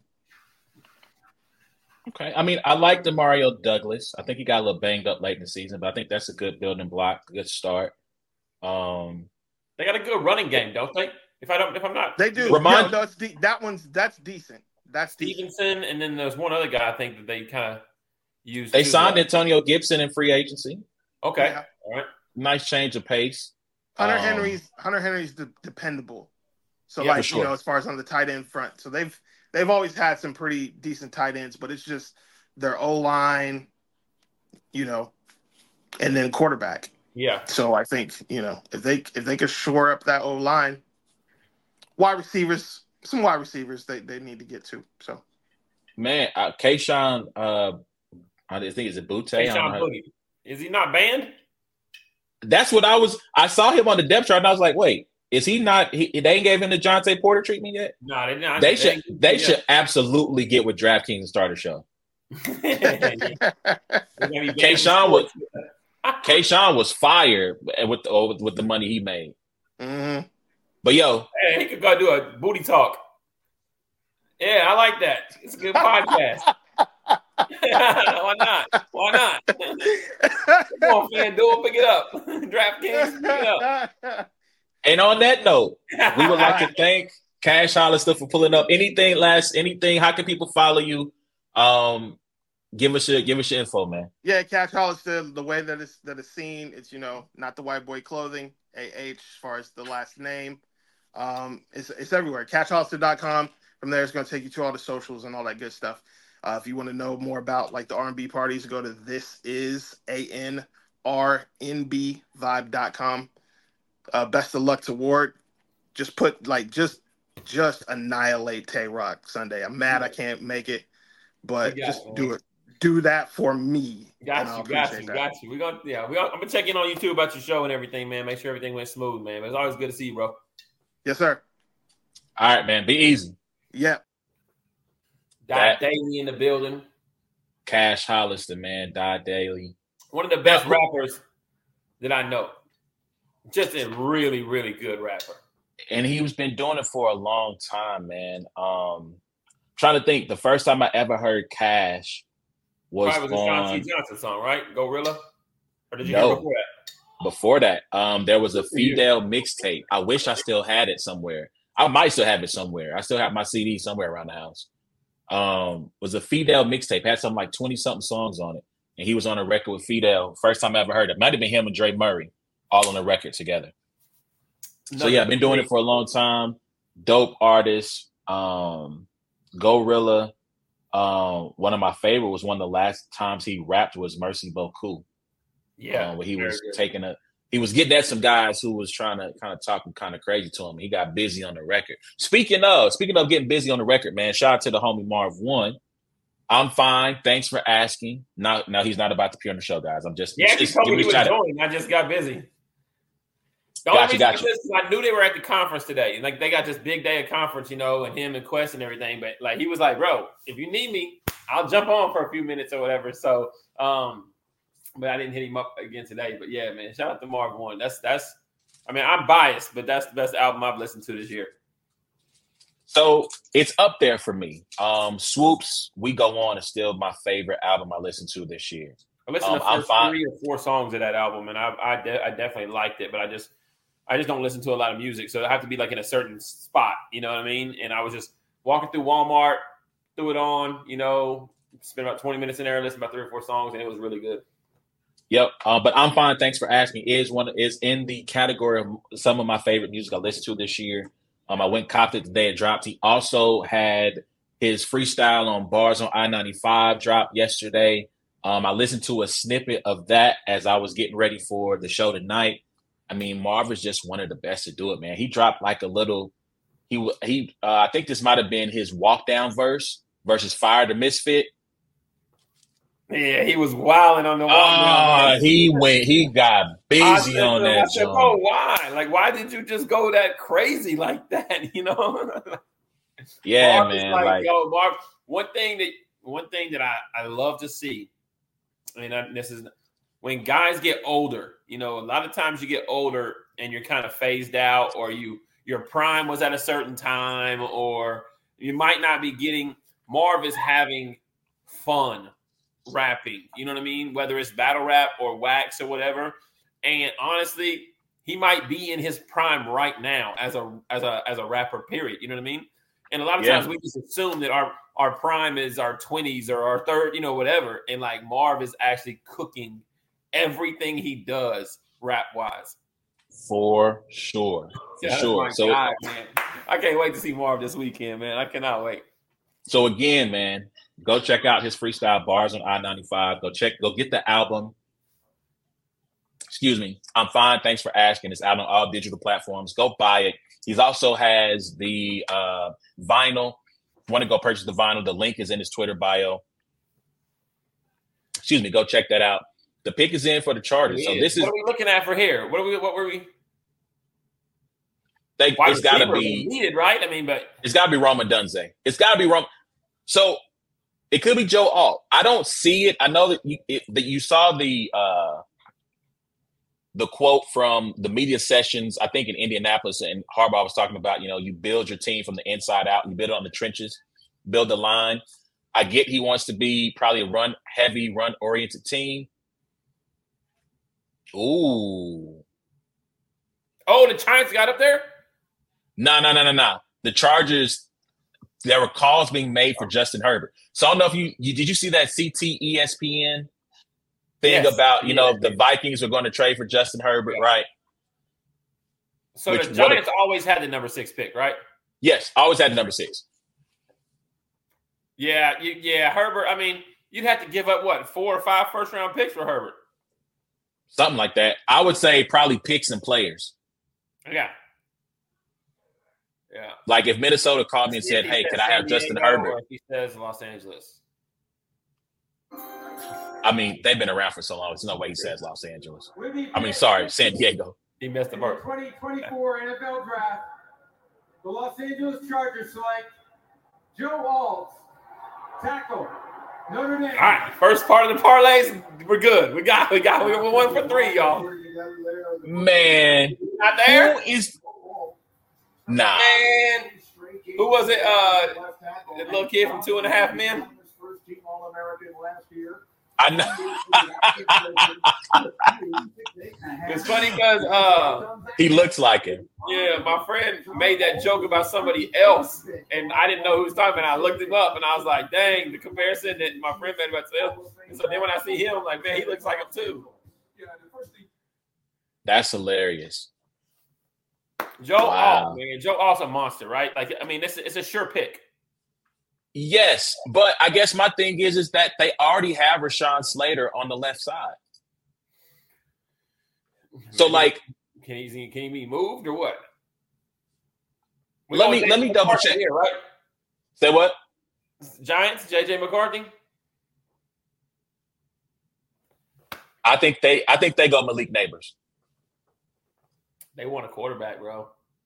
Okay. I mean, I like Demario Douglas. I think he got a little banged up late in the season, but I think that's a good building block, a good start. They got a good running game, don't they? If I'm not, they do. That's decent. That's Stevenson, and then there's one other guy I think that they kind of used. They signed Antonio Gibson in free agency. Okay, all right. Nice change of pace. Hunter Henry's dependable. So as far as on the tight end front, so they've always had some pretty decent tight ends, but it's just their O-line, and then quarterback. Yeah. So I think if they could shore up that O-line, some wide receivers they need to get to. So, man, Kayshon, I think it's a Butte. Is he not banned? That's what I saw him on the depth chart, and I was like, wait, is he not? They ain't gave him the Jonte Porter treatment yet. No, they not. They should absolutely get with DraftKings and start a show. Kayshon was fired with the money he made. Mm-hmm. But he could go do a booty talk. Yeah, I like that. It's a good podcast. Why not? Why not? Come on, FanDuel, pick it up. DraftKings, pick it up. And on that note, we would like to thank Cash Hollister for pulling up. Anything? How can people follow you? Give us your info, man. Yeah, Cash Hollister, the way that it's seen, it's not the white boy clothing, AH as far as the last name. It's everywhere. CashHollister.com. From there, it's going to take you to all the socials and all that good stuff. If you want to know more about like the R&B parties, go to thisisANRNBvibe.com. Best of luck to Ward. Just put just annihilate Tay Rock Sunday. I'm mad I can't make it, but just do it. Do that for me. Got you. I'm gonna check in on you too about your show and everything, man. Make sure everything went smooth, man. But it's always good to see you, bro. Yes, sir. All right, man. Be easy. Yeah. Dot Daily in the building. Cash Hollister, man. Dot Daily. One of the best rappers that I know. Just a really, really good rapper. And he's been doing it for a long time, man. Trying to think, the first time I ever heard Cash was the John T. Johnson song, right? Gorilla? Or did you hear before that? Before that, there was a Fidel mixtape. I wish I still had it somewhere. I might still have it somewhere. I still have my CD somewhere around the house. Was a Fidel mixtape. Had something like 20-something songs on it. And he was on a record with Fidel. First time I ever heard it. Might have been him and Dre Murray all on a record together. So yeah, I've been doing it for a long time. Dope artist. Gorilla. One of my favorite was one of the last times he rapped was Mercy Boku. Yeah. Where he was he was getting at some guys who was trying to kind of talk kind of crazy to him. He got busy on the record. Speaking of getting busy on the record, man, shout out to the homie Marv One. I'm fine. Thanks for asking. No, he's not about to appear on the show, guys. I'm just he told me he was joining. I just got busy. The only reason is I knew they were at the conference today. Like they got this big day of conference, and him and Quest and everything. But like he was like, bro, if you need me, I'll jump on for a few minutes or whatever. So but I didn't hit him up again today. But yeah, man, shout out to Marv One. That's I mean, I'm biased, but that's the best album I've listened to this year. So it's up there for me. Swoops, We Go On is still my favorite album I listened to this year. I listened to the first 3 or 4 songs of that album, and I definitely liked it, but I just don't listen to a lot of music, so I have to be like in a certain spot, you know what I mean? And I was just walking through Walmart, threw it on, spent about 20 minutes in there, listened to about 3 or 4 songs, and it was really good. Yep, but I'm fine. Thanks for asking. Is in the category of some of my favorite music I listened to this year. I went copped it the day it dropped. He also had his freestyle on Bars on I-95 drop yesterday. I listened to a snippet of that as I was getting ready for the show tonight. I mean, Marv is just one of the best to do it, man. He dropped like a little. I think this might have been his walk down verse versus Fire the Misfit. Yeah, he was wilding on the walk down. He got busy on that. I said, bro, why? Like, why did you just go that crazy like that? Yeah, Marv man. Like, yo, Marv. One thing that I love to see, and this is when guys get older. A lot of times you get older and you're kind of phased out, or your prime was at a certain time, or you might not be getting. Marv is having fun rapping, you know what I mean? Whether it's battle rap or wax or whatever. And honestly, he might be in his prime right now as a rapper, period. You know what I mean? And a lot of times we just assume that our prime is our 20s or our third, whatever. And like Marv is actually cooking everything he does rap wise. For sure. God, man. I can't wait to see Marv this weekend, man. I cannot wait. So again, man, go check out his freestyle Bars on I-95. Go get the album. Excuse me. I'm fine. Thanks for asking. It's out on all digital platforms. Go buy it. He also has the vinyl. Want to go purchase the vinyl? The link is in his Twitter bio. Excuse me. Go check that out. The pick is in for the Chargers. So this is what are we looking at for here? What were we? It's got to be needed, right? I mean, but it's got to be Rome Odunze. It's got to be Rome. So it could be Joe Alt. I don't see it. I know that you saw the quote from the media sessions, I think in Indianapolis, and Harbaugh was talking about, you build your team from the inside out. You build it on the trenches. build the line. I get he wants to be probably a run-heavy, run-oriented team. Ooh. Oh, the Giants got up there? No. The Chargers, there were calls being made for Justin Herbert. So I don't know if you did you see that CT ESPN thing about, the Vikings were going to trade for Justin Herbert, right? So the Giants always had the number 6 pick, right? Yes, always had the number 6. Yeah, Herbert. I mean, you'd have to give up, 4 or 5 first-round picks for Herbert? Something like that. I would say probably picks and players. Yeah. Like if Minnesota called me and said, hey, could I have Justin Herbert? Or if he says Los Angeles. I mean, they've been around for so long. There's no way he says Los Angeles. I mean, sorry, San Diego. He messed In the the mark. 2024 NFL Draft, the Los Angeles Chargers select Joe Alt, tackle, Notre Dame. All right, first part of the parlays, we're good. We're 1 for 3, y'all. Man, Not there? who is? Nah. Man, who was it? The little kid from 2.5 Men. I know. It's funny because He looks like him. yeah, my friend made that joke about somebody else, and I didn't know who was talking. And I looked him up, and I was like, "Dang!" The comparison that my friend made about himself. And so then when I see him, I'm like, "Man, he looks like him too." That's hilarious. Joe Alt, man, Joe Alt's a monster, right? Like, I mean, it's a sure pick. Yes, but I guess my thing is that they already have Rashawn Slater on the left side. So, like, can he be moved or what? let me double check here, right? Say what? Giants, JJ McCarthy. I think they go Malik Neighbors. They want a quarterback, bro.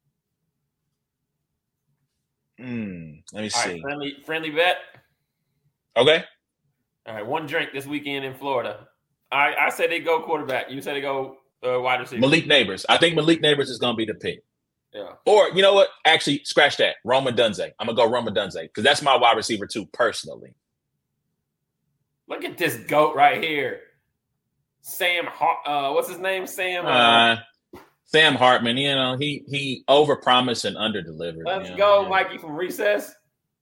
Let me All see. right, friendly bet. Okay. All right, 1 drink this weekend in Florida. I said they go quarterback. You said they go wide receiver. Malik Neighbors. I think Malik Neighbors is going to be the pick. Yeah. Or, you know what? Actually, scratch that. Roma Dunze. I'm going to go Roma Dunze because that's my wide receiver too, personally. Look at this GOAT right here. Sam, what's his name? Sam Hartman, he overpromised and underdelivered. Let's go, Mikey from Recess.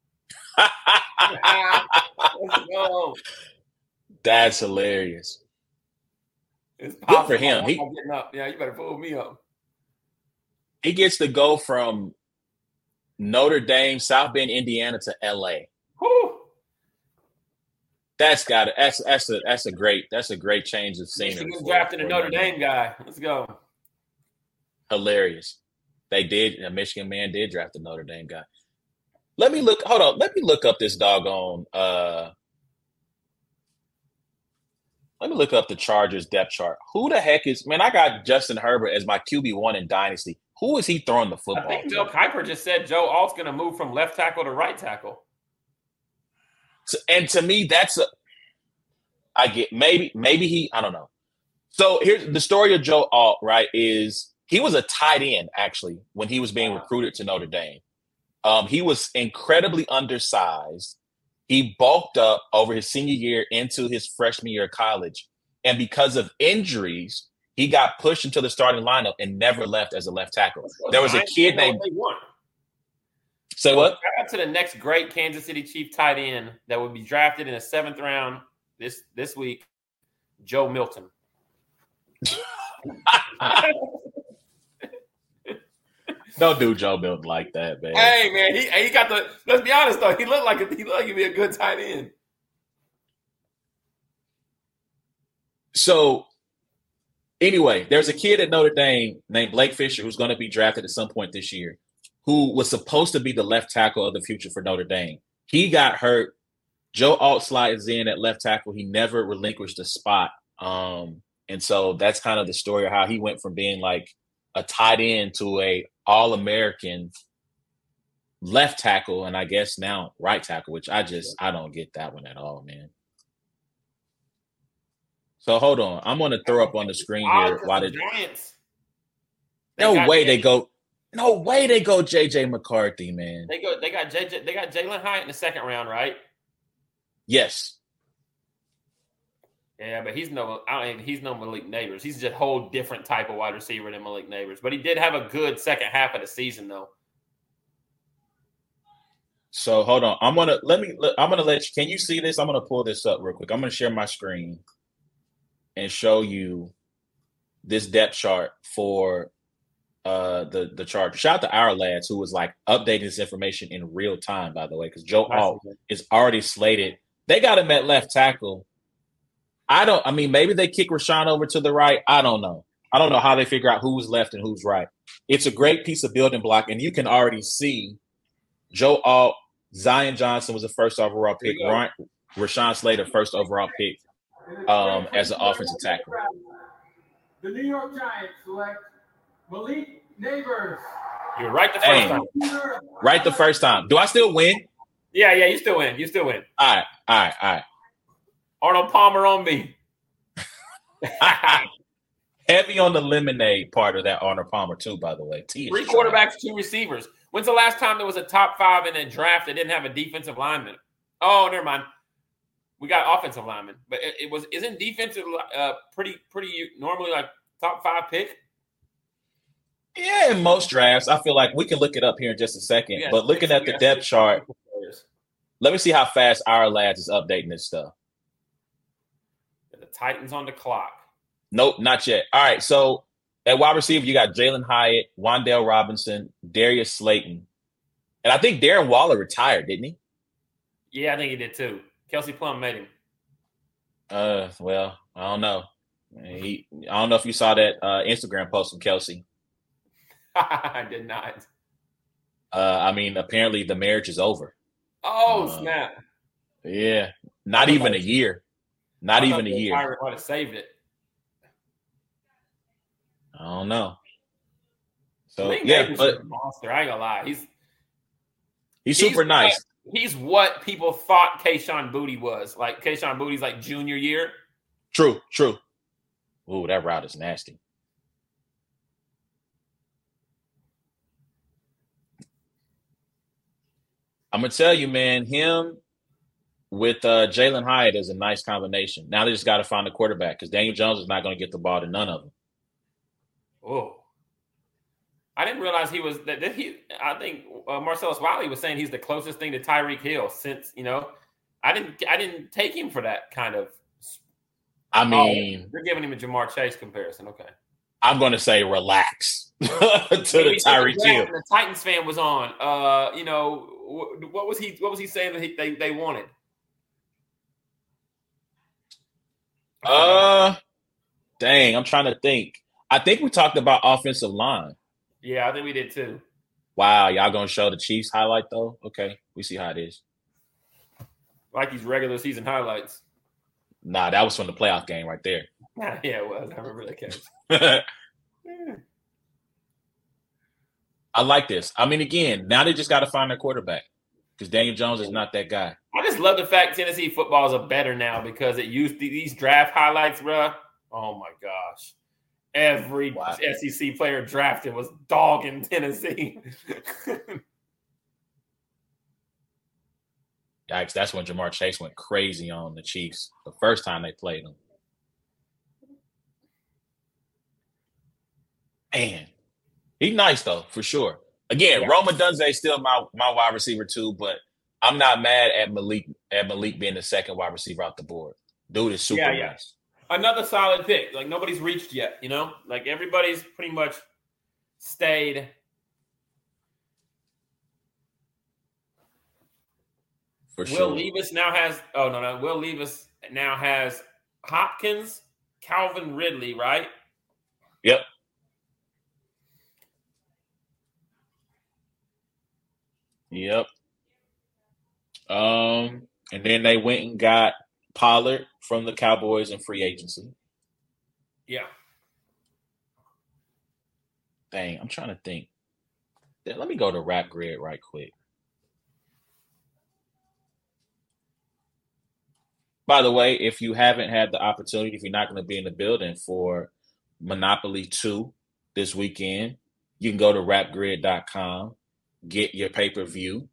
Let's go. That's hilarious. It's good for him. I'm getting up. Yeah, you better pull me up. He gets to go from Notre Dame, South Bend, Indiana to LA. Whew. That's a great change of scenery. Michigan drafted a Notre Dame guy. Let's go. Hilarious. They did. A Michigan man did draft a Notre Dame guy. Let me look up this doggone. Let me look up the Chargers depth chart. Who the heck is? Man, I got Justin Herbert as my QB1 in Dynasty. Who is he throwing the football? I think to? Joe Kuiper just said Joe Alt's going to move from left tackle to right tackle. And to me, I get maybe he. I don't know. So here's the story of Joe Alt. Right, is he was a tight end actually when he was being recruited to Notre Dame. He was incredibly undersized. He bulked up over his senior year into his freshman year of college. And because of injuries, he got pushed into the starting lineup and never left as a left tackle. There was a kid named – Say what? Shout out to the next great Kansas City Chief tight end that would be drafted in the 7th round this week, Joe Milton. Don't do Joe Milton like that, man. Hey, man, he got the. Let's be honest though, he looked like he'd be a good tight end. So, anyway, there's a kid at Notre Dame named Blake Fisher who's going to be drafted at some point this year, who was supposed to be the left tackle of the future for Notre Dame. He got hurt. Joe Alt slides in at left tackle. He never relinquished a spot, and so that's kind of the story of how he went from being like a tight end to a All-American left tackle, and I guess now right tackle, which I don't get that one at all, man. So hold on, I'm going to throw up on the screen here. Why the Giants? No way they go. No way they go JJ McCarthy, man. They got Jalen Hyatt in the second round, right? Yes. Yeah, but he's no Malik Nabers. He's just a whole different type of wide receiver than Malik Nabers. But he did have a good second half of the season, though. So hold on. I'm gonna let you. Can you see this? I'm gonna pull this up real quick. I'm gonna share my screen and show you this depth chart for the Chargers. Shout out to our lads who was like updating this information in real time, by the way, because Joe Alt is already slated. They got him at left tackle. Maybe they kick Rashawn over to the right. I don't know. I don't know how they figure out who's left and who's right. It's a great piece of building block, and you can already see Joe Alt, Zion Johnson was a first overall pick. Rashawn Slater, first overall pick as an offensive tackle. The New York Giants select Malik Nabers. You're right the first time. Right the first time. Do I still win? Yeah, you still win. All right. Arnold Palmer on me. Heavy on the lemonade part of that Arnold Palmer, too, by the way. 3 quarterbacks, 2 receivers. When's the last time there was a top 5 in a draft that didn't have a defensive lineman? Oh, never mind. We got offensive linemen. But isn't defensive pretty normally like top 5 pick? Yeah, in most drafts. I feel like we can look it up here in just a second. Yeah, but looking at the depth chart, let me see how fast our lads is updating this stuff. The Titans on the clock. Nope, not yet. All right, so at wide receiver, you got Jalen Hyatt, Wan'Dale Robinson, Darius Slayton. And I think Darren Waller retired, didn't he? Yeah, I think he did too. Kelsey Plum made him. Well, I don't know. I don't know if you saw that Instagram post from Kelsey. I did not. Apparently the marriage is over. Oh, snap. Yeah. Not even a year. Not even a year. I would have saved it. I don't know. So but monster. I ain't gonna lie. He's super nice. He's what people thought Kayshon Boutte was. Like Kayshon Boutte's like junior year. True. Ooh, that route is nasty. I'm gonna tell you, man, him with Jalen Hyatt is a nice combination. Now they just got to find a quarterback because Daniel Jones is not going to get the ball to none of them. Oh, I didn't realize he was that. I think Marcellus Wiley was saying he's the closest thing to Tyreek Hill since I didn't take him for that kind of. You're giving him a Jamar Chase comparison, okay? I'm going to say relax to the Tyreek Hill. The Titans fan was on. What was he saying that they wanted? Dang, I'm trying to think. I think we talked about offensive line. Yeah, I think we did too. Wow, y'all gonna show the Chiefs highlight though? Okay, we see how it is. Like these regular season highlights. Nah, that was from the playoff game right there. Yeah, it was. I remember that case. I like this. Again, now they just got to find their quarterback because Daniel Jones is not that guy. I just love the fact Tennessee footballs are better now because it used to these draft highlights, bro. Oh my gosh. Every SEC player drafted was dogging Tennessee. Yikes, that's when Jamar Chase went crazy on the Chiefs the first time they played them. Man, he's nice though, for sure. Again, Rome Odunze is still my wide receiver too, but I'm not mad at Malik being the second wide receiver off the board. Dude is super nice. Another solid pick. Like nobody's reached yet, Like everybody's pretty much stayed. For sure. Will Levis now has Will Levis now has Hopkins, Calvin Ridley, right? Yep. And then they went and got Pollard from the Cowboys in free agency. Yeah. Dang, I'm trying to think. Let me go to Rap Grid right quick. By the way, if you haven't had the opportunity, if you're not going to be in the building for Monopoly 2 this weekend, You can go to rapgrid.com, get your pay-per-view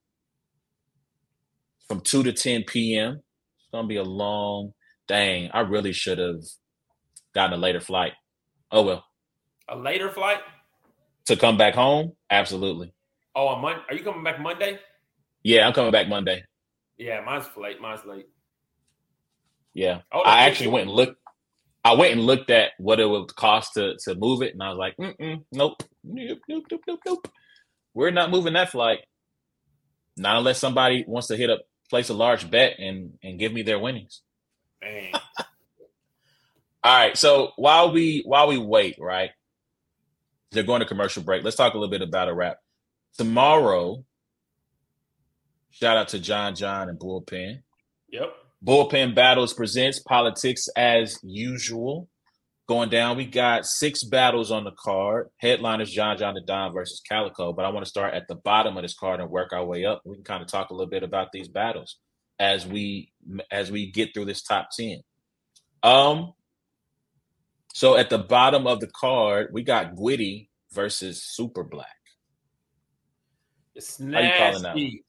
from 2 to 10 p.m. It's going to be a long dang. I really should have gotten a later flight. Oh, well. A later flight? To come back home? Absolutely. Oh, on Monday? Are you coming back Monday? Yeah, I'm coming back Monday. Yeah, mine's late. Yeah. Oh, I actually went and looked. I went and looked at what it would cost to move it, and I was like, nope. We're not moving that flight. Not unless somebody wants to place a large bet and give me their winnings. Man. All right. So while we wait, right? They're going to commercial break. Let's talk a little bit about a wrap. Tomorrow, shout out to John and Bullpen. Yep. Bullpen Battles presents Politics as Usual. Going down, we got 6 battles on the card. Headliners John the Don versus Calico. But I want to start at the bottom of this card and work our way up. We can kind of talk a little bit about these battles as we get through this top 10. So at the bottom of the card, we got Gwitty versus Super Black. It's nasty. How you calling that one?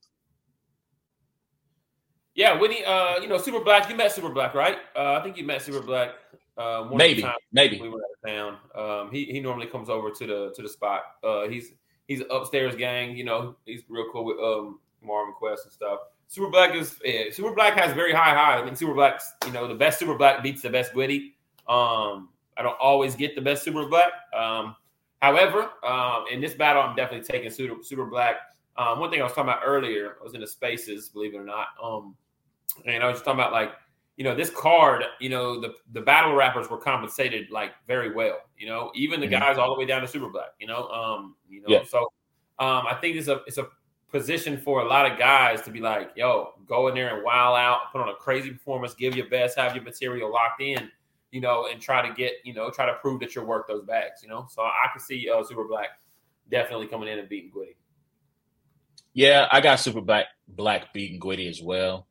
Yeah, Whitney, Super Black, you met Super Black, right? I think you met Super Black maybe. We were out of town. He normally comes over to the spot. He's upstairs gang, he's real cool with Marvin Quest and stuff. Super Black has very high highs. I mean, Super Black's, the best Super Black beats the best Gwitty. I don't always get the best Super Black. However, in this battle, I'm definitely taking Super Black. One thing I was talking about earlier, I was in the spaces, believe it or not. And I was just talking about this card, the battle rappers were compensated very well, even the guys all the way down to Super Black, Yeah. So I think it's a position for a lot of guys to be like, yo, go in there and wow out, put on a crazy performance, give your best, have your material locked in, and try to prove that you're worth those bags, So I can see Super Black definitely coming in and beating Gwitty. Yeah, I got Super Black beating Gwitty as well.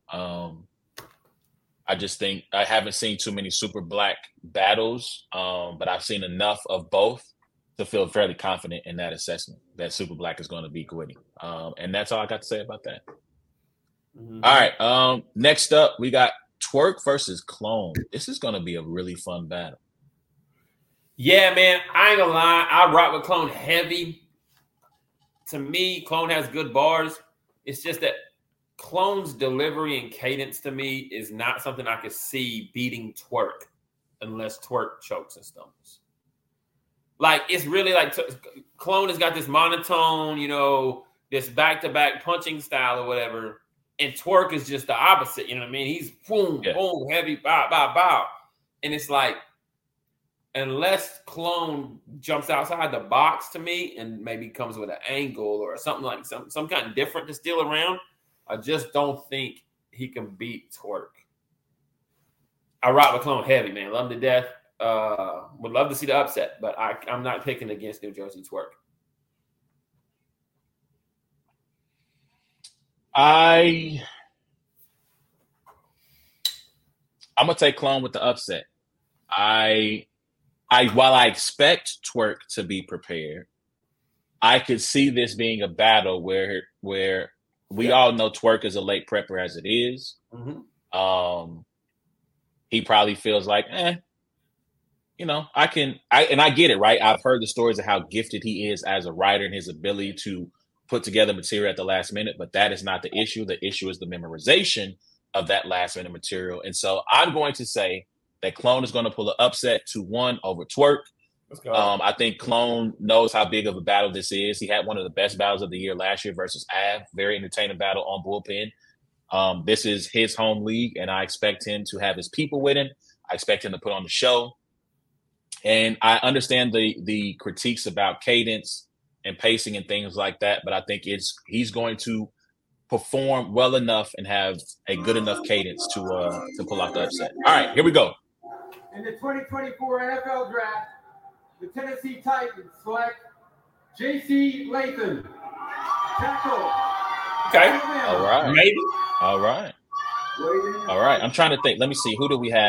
I just think I haven't seen too many Super Black battles, but I've seen enough of both to feel fairly confident in that assessment that Super Black is going to beat Gwitty. And that's all I got to say about that. Mm-hmm. All right. Next up, we got Twork versus Clone. This is going to be a really fun battle. Yeah, man. I ain't gonna lie. I rock with Clone heavy. To me, Clone has good bars. It's just that Clone's delivery and cadence to me is not something I could see beating Twork unless Twork chokes and stumbles. It's really Clone has got this monotone, this back-to-back punching style or whatever. And Twork is just the opposite. You know what I mean? He's boom, boom, heavy, bow, bow, bow. And it's unless Clone jumps outside the box to me and maybe comes with an angle or something some kind of different to steal around, I just don't think he can beat Twork. I rock with Clone heavy, man. Love him to death. Would love to see the upset, but I'm not picking against New Jersey Twork. I'm gonna take Clone with the upset. While I expect Twork to be prepared, I could see this being a battle where we all know Twork is a late prepper as it is. Mm-hmm. He probably feels like, I get it, right? I've heard the stories of how gifted he is as a writer and his ability to put together material at the last minute, but that is not the issue. The issue is the memorization of that last minute material. And so I'm going to say that Clone is going to pull an upset 2-1 over Twork. Let's go. I think Clone knows how big of a battle this is. He had one of the best battles of the year last year versus Av. Very entertaining battle on Bullpen. This is his home league, and I expect him to have his people with him. I expect him to put on the show. And I understand the critiques about cadence and pacing and things like that, but I think he's going to perform well enough and have a good enough cadence to pull off the upset. All right, here we go. In the 2024 NFL Draft, the Tennessee Titans select J.C. Latham, tackle. Okay. All right. Maybe. All right. I'm trying to think. Let me see. Who do we have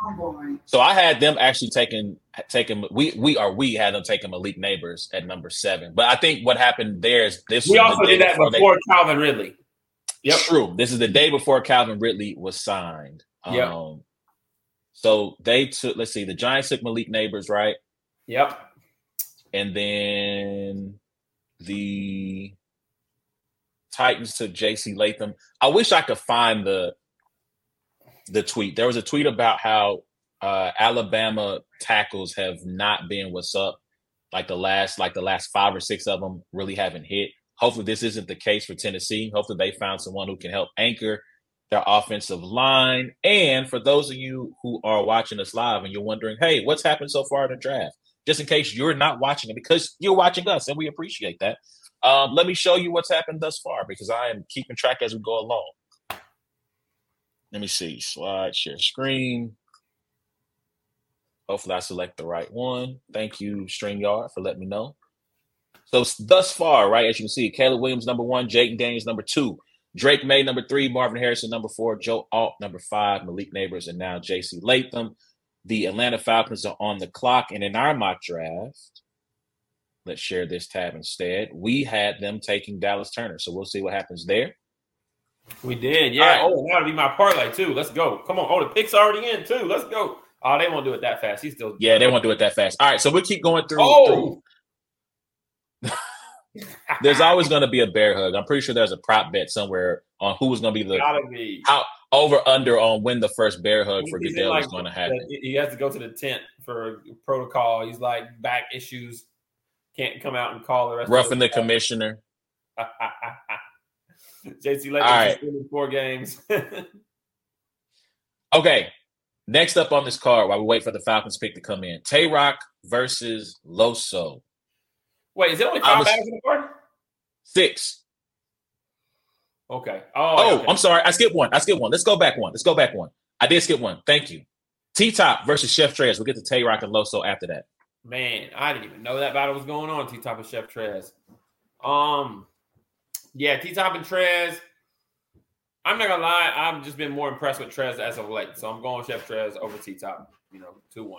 combine. So I had them actually taking we had them taking Malik Neighbors at number 7. But I think what happened there is this. We was also the day did that before Calvin Ridley. Yep. True. This is the day before Calvin Ridley was signed. Yep. So they took. Let's see. The Giants took Malik Neighbors, right? Yep. And then the Titans took J.C. Latham. I wish I could find the tweet. There was a tweet about how Alabama tackles have not been what's up. Like the last 5 or 6 of them really haven't hit. Hopefully this isn't the case for Tennessee. Hopefully they found someone who can help anchor their offensive line. And for those of you who are watching us live and you're wondering, hey, what's happened so far in the draft? Just in case you're not watching it, because you're watching us and we appreciate that. Let me show you what's happened thus far, because I am keeping track as we go along. Let me see. Slide, share screen. Hopefully I select the right one. Thank you, StreamYard, for letting me know. So thus far, right, as you can see, Caleb Williams, number 1, Jayden Daniels, number 2, Drake May, number 3, Marvin Harrison, number 4, Joe Alt, number 5, Malik Neighbors, and now J.C. Latham. The Atlanta Falcons are on the clock, and in our mock draft, let's share this tab instead. We had them taking Dallas Turner, so we'll see what happens there. We did, yeah. Right. Oh, that'll be my parlay too. Let's go. Come on. Oh, the pick's already in too. Let's go. Oh, they won't do it that fast. He's still. Yeah, they won't do it that fast. All right, so we'll keep going through. Oh. There's always going to be a bear hug. I'm pretty sure there's a prop bet somewhere on who was going to be how over under on when the first bear hug for Goodell is going to happen. He has to go to the tent for protocol. He's like back issues, can't come out and call the rest. Roughing the commissioner. J.C. Latham is in 4 games. Okay, next up on this card, while we wait for the Falcons pick to come in, Tay-Rock versus Loso. Wait, is it only 5 battles in the card? 6. Okay. Okay. I'm sorry. I skipped one. Let's go back one. I did skip one. Thank you. T-Top versus Chef Trez. We'll get to Tay-Rock and Loso after that. Man, I didn't even know that battle was going on, T-Top and Chef Trez. Yeah, T-Top and Trez. I'm not going to lie. I've just been more impressed with Trez as of late. So I'm going Chef Trez over T-Top, 2-1.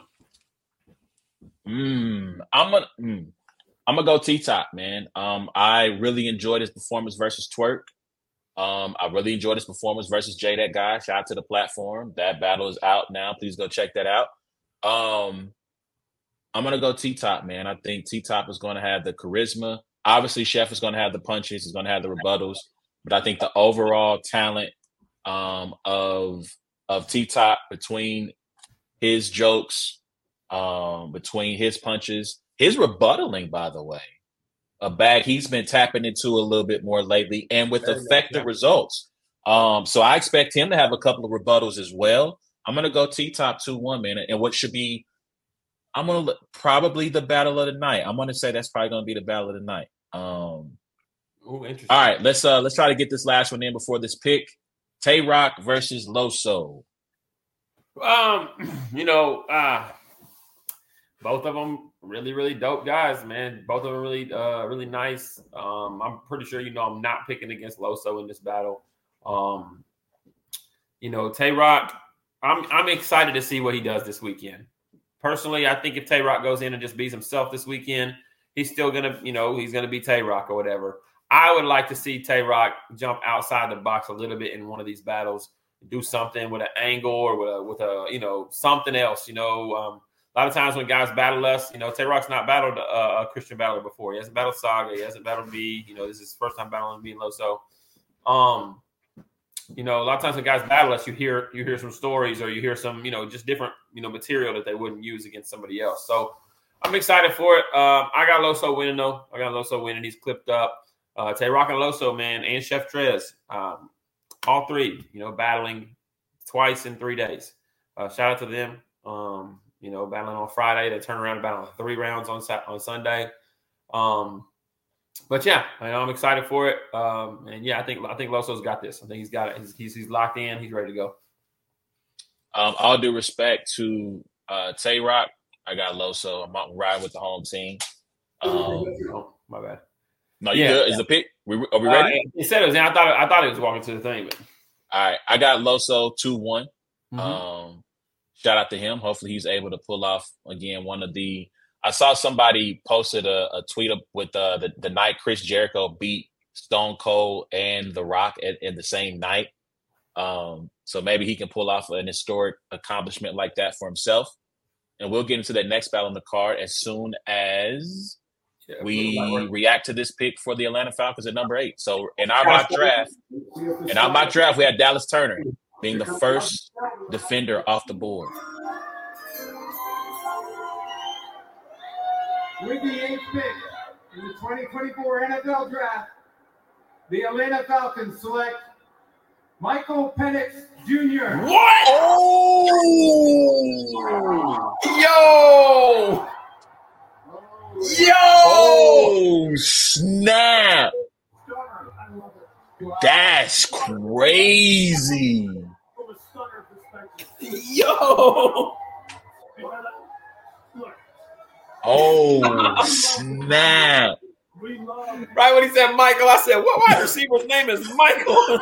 I'm gonna go T-Top, man. I really enjoyed his performance versus Twerk. I really enjoyed his performance versus Jay That Guy. Shout out to the platform. That battle is out now. Please go check that out. I'm gonna go T-Top, man. I think T-Top is going to have the charisma. Obviously, Chef is going to have the punches. He's going to have the rebuttals. But I think the overall talent of T-Top, between his jokes, between his punches, his rebuttaling, by the way, a bag he's been tapping into a little bit more lately, and with effective results. So I expect him to have a couple of rebuttals as well. I'm going to go T-Top 2-1, man. And what should be, I'm going to probably the battle of the night. I'm going to say that's probably going to be the battle of the night. Interesting. All right, let's try to get this last one in before this pick. Tay-Rock versus Loso. Both of them really, really dope guys, man. Both of them really, really nice. I'm pretty sure I'm not picking against Loso in this battle. Tay-Rock, I'm excited to see what he does this weekend. Personally, I think if Tay-Rock goes in and just beats himself this weekend, he's still gonna, he's gonna be Tay-Rock or whatever. I would like to see Tay-Rock jump outside the box a little bit in one of these battles, do something with an angle or with a something else. A lot of times when guys battle us, Tay-Rock's not battled a Christian battler before. He hasn't battled Saga. He hasn't battled me. This is his first time battling me and Loso. A lot of times when guys battle us, you hear some stories or you hear some, just different, material that they wouldn't use against somebody else. So I'm excited for it. I got Loso winning, though. He's clipped up. Tay-Rock and Loso, man, and Chef Trez, all three, battling twice in 3 days. Shout out to them. Battling on Friday. They turn around and battle 3 rounds on Sunday. But yeah, I'm excited for it. And yeah, I think Loso's got this. I think he's got it. He's locked in. He's ready to go. All due respect to Tay-Rock, I got Loso. I'm riding with the home team. My bad. No, you good? Is the pick? Are we ready? He said it was. I thought he was walking to the thing. But... All right, I got Loso 2-1. shout out to him. Hopefully he's able to pull off again one of the. I saw somebody posted a tweet up with the night Chris Jericho beat Stone Cold and The Rock in the same night. So maybe he can pull off an historic accomplishment like that for himself. And we'll get into that next battle on the card as soon as we react to this pick for the Atlanta Falcons at number 8. So in our mock draft, we had Dallas Turner being the first defender off the board. With the 8th pick in the 2024 NFL Draft, the Atlanta Falcons select Michael Penix Jr. What? Oh! Yo! Oh, snap! That's crazy. Yo! Oh, snap. Right when he said Michael, I said, what wide receiver's name is Michael?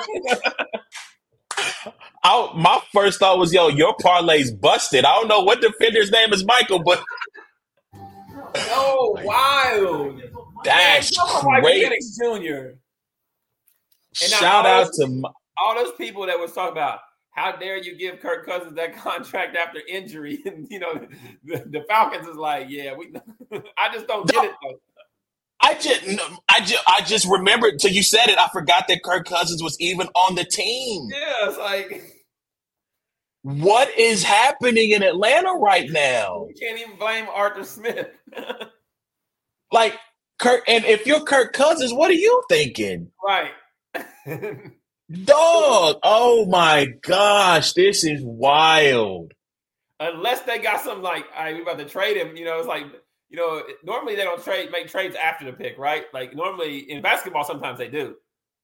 My first thought was, yo, your parlay's busted. I don't know what defender's name is Michael, but Oh, wild. that's Michael crazy. Penix Jr. Shout out to all those people that was talking about, how dare you give Kirk Cousins that contract after injury? And, the Falcons is like, yeah, I just don't get it, though. I just remembered till you said it. I forgot that Kirk Cousins was even on the team. Yeah, it's like, what is happening in Atlanta right now? you can't even blame Arthur Smith. Like Kirk, and if you're Kirk Cousins, what are you thinking? Right. Dog, oh my gosh, this is wild. Unless they got something like, all right, we're about to trade him, it's like, normally they don't make trades after the pick, right? Like normally in basketball, sometimes they do.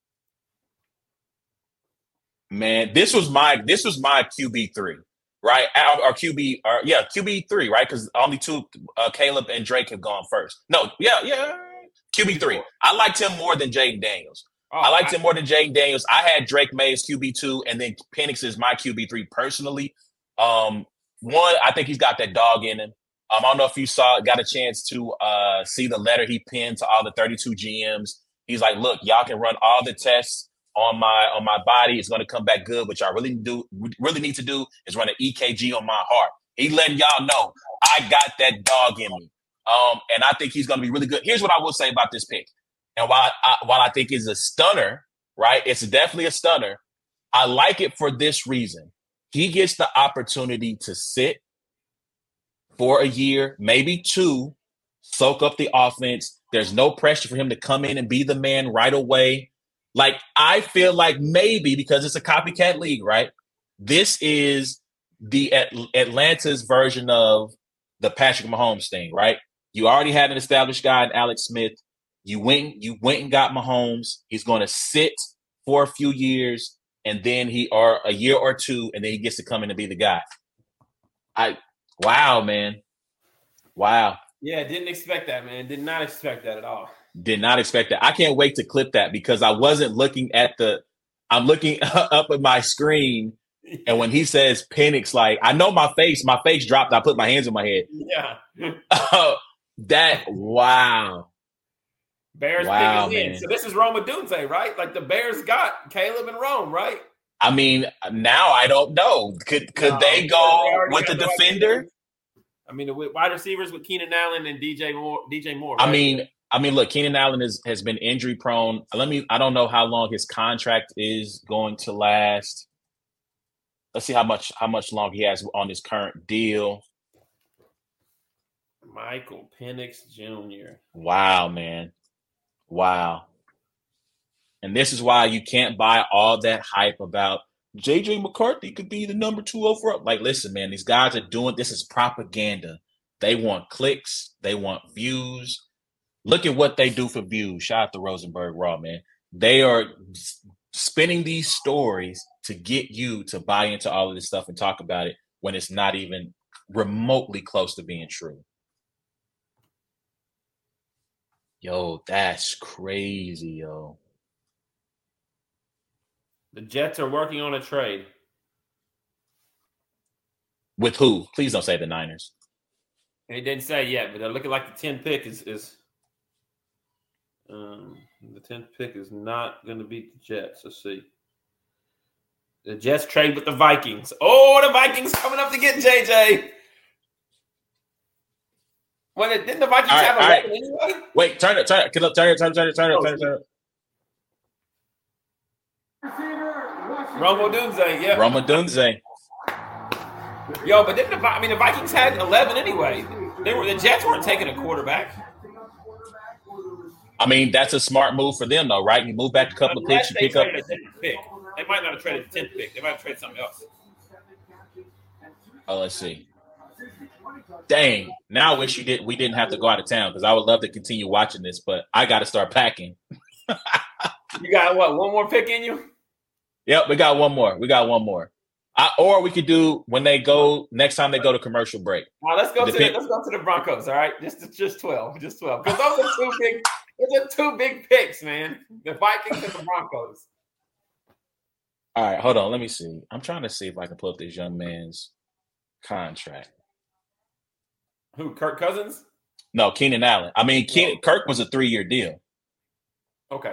Man, this was my QB3, right? Or QB3, right? Because only two, Caleb and Drake have gone first. No, yeah, QB3. I liked him more than Jaden Daniels. I liked him more than Jaden Daniels. I had Drake May as QB2, and then Penix is my QB3 personally. One, I think he's got that dog in him. I don't know if you got a chance to see the letter he penned to all the 32 GMs. He's like, look, y'all can run all the tests on my body. It's going to come back good. What y'all really need to do is run an EKG on my heart. He letting y'all know I got that dog in me. And I think he's going to be really good. Here's what I will say about this pick. And while I think it's a stunner, right? It's definitely a stunner. I like it for this reason. He gets the opportunity to sit for a year, maybe 2, soak up the offense. There's no pressure for him to come in and be the man right away. Like, I feel like maybe because it's a copycat league, right? This is the Atlanta's version of the Patrick Mahomes thing, right? You already had an established guy in Alex Smith. You went and got Mahomes. He's going to sit for a few years, and then a year or 2, and then he gets to come in and be the guy. Wow, man. Wow. Yeah, didn't expect that, man. Did not expect that at all. Did not expect that. I can't wait to clip that because I wasn't looking I'm looking up at my screen, and when he says Penix, like, I know my face dropped. I put my hands on my head. Yeah. Wow. Bears pick is in. So this is Rome Odunze, right? Like the Bears got Caleb and Rome, right? I mean, now I don't know. Could they go with the defender? I mean, the wide receivers with Keenan Allen and DJ Moore. Right? I mean, look, Keenan Allen has been injury prone. I don't know how long his contract is going to last. Let's see how much longer he has on his current deal. Michael Penix Jr. Wow, man. Wow. And this is why you can't buy all that hype about J.J. McCarthy could be the number 2 overall. Like, listen, man, these guys are doing – this is propaganda. They want clicks. They want views. Look at what they do for views. Shout out to Rosenberg Raw, man. They are spinning these stories to get you to buy into all of this stuff and talk about it when it's not even remotely close to being true. Yo, that's crazy, yo. The Jets are working on a trade. With who? Please don't say the Niners. And he didn't say yet, but they're looking like the 10th pick is the 10th pick is not going to beat the Jets. Let's see. The Jets trade with the Vikings. Oh, the Vikings coming up to get JJ. Well, didn't the Vikings have 11 anyway? Wait, turn it. Oh, Rome Odunze, yeah. Rome Odunze. Yo, but didn't the Vikings had 11 anyway. The Jets weren't taking a quarterback. I mean, that's a smart move for them, though, right? You move back a couple of picks, you pick up. A 10th pick. They might not have traded the 10th pick. They might have traded something else. Oh, let's see. Dang! Now I wish we didn't have to go out of town because I would love to continue watching this, but I got to start packing. You got what? One more pick in you? Yep, we got one more. Or we could do when they go next time they go to commercial break. Now let's go to the Broncos. All right, just 12, because those are two big. Those are two big picks, man. The Vikings and the Broncos. All right, hold on. Let me see. I'm trying to see if I can pull up this young man's contract. Who? Kirk Cousins? No, Keenan Allen. I mean, Kirk was a 3-year deal. Okay.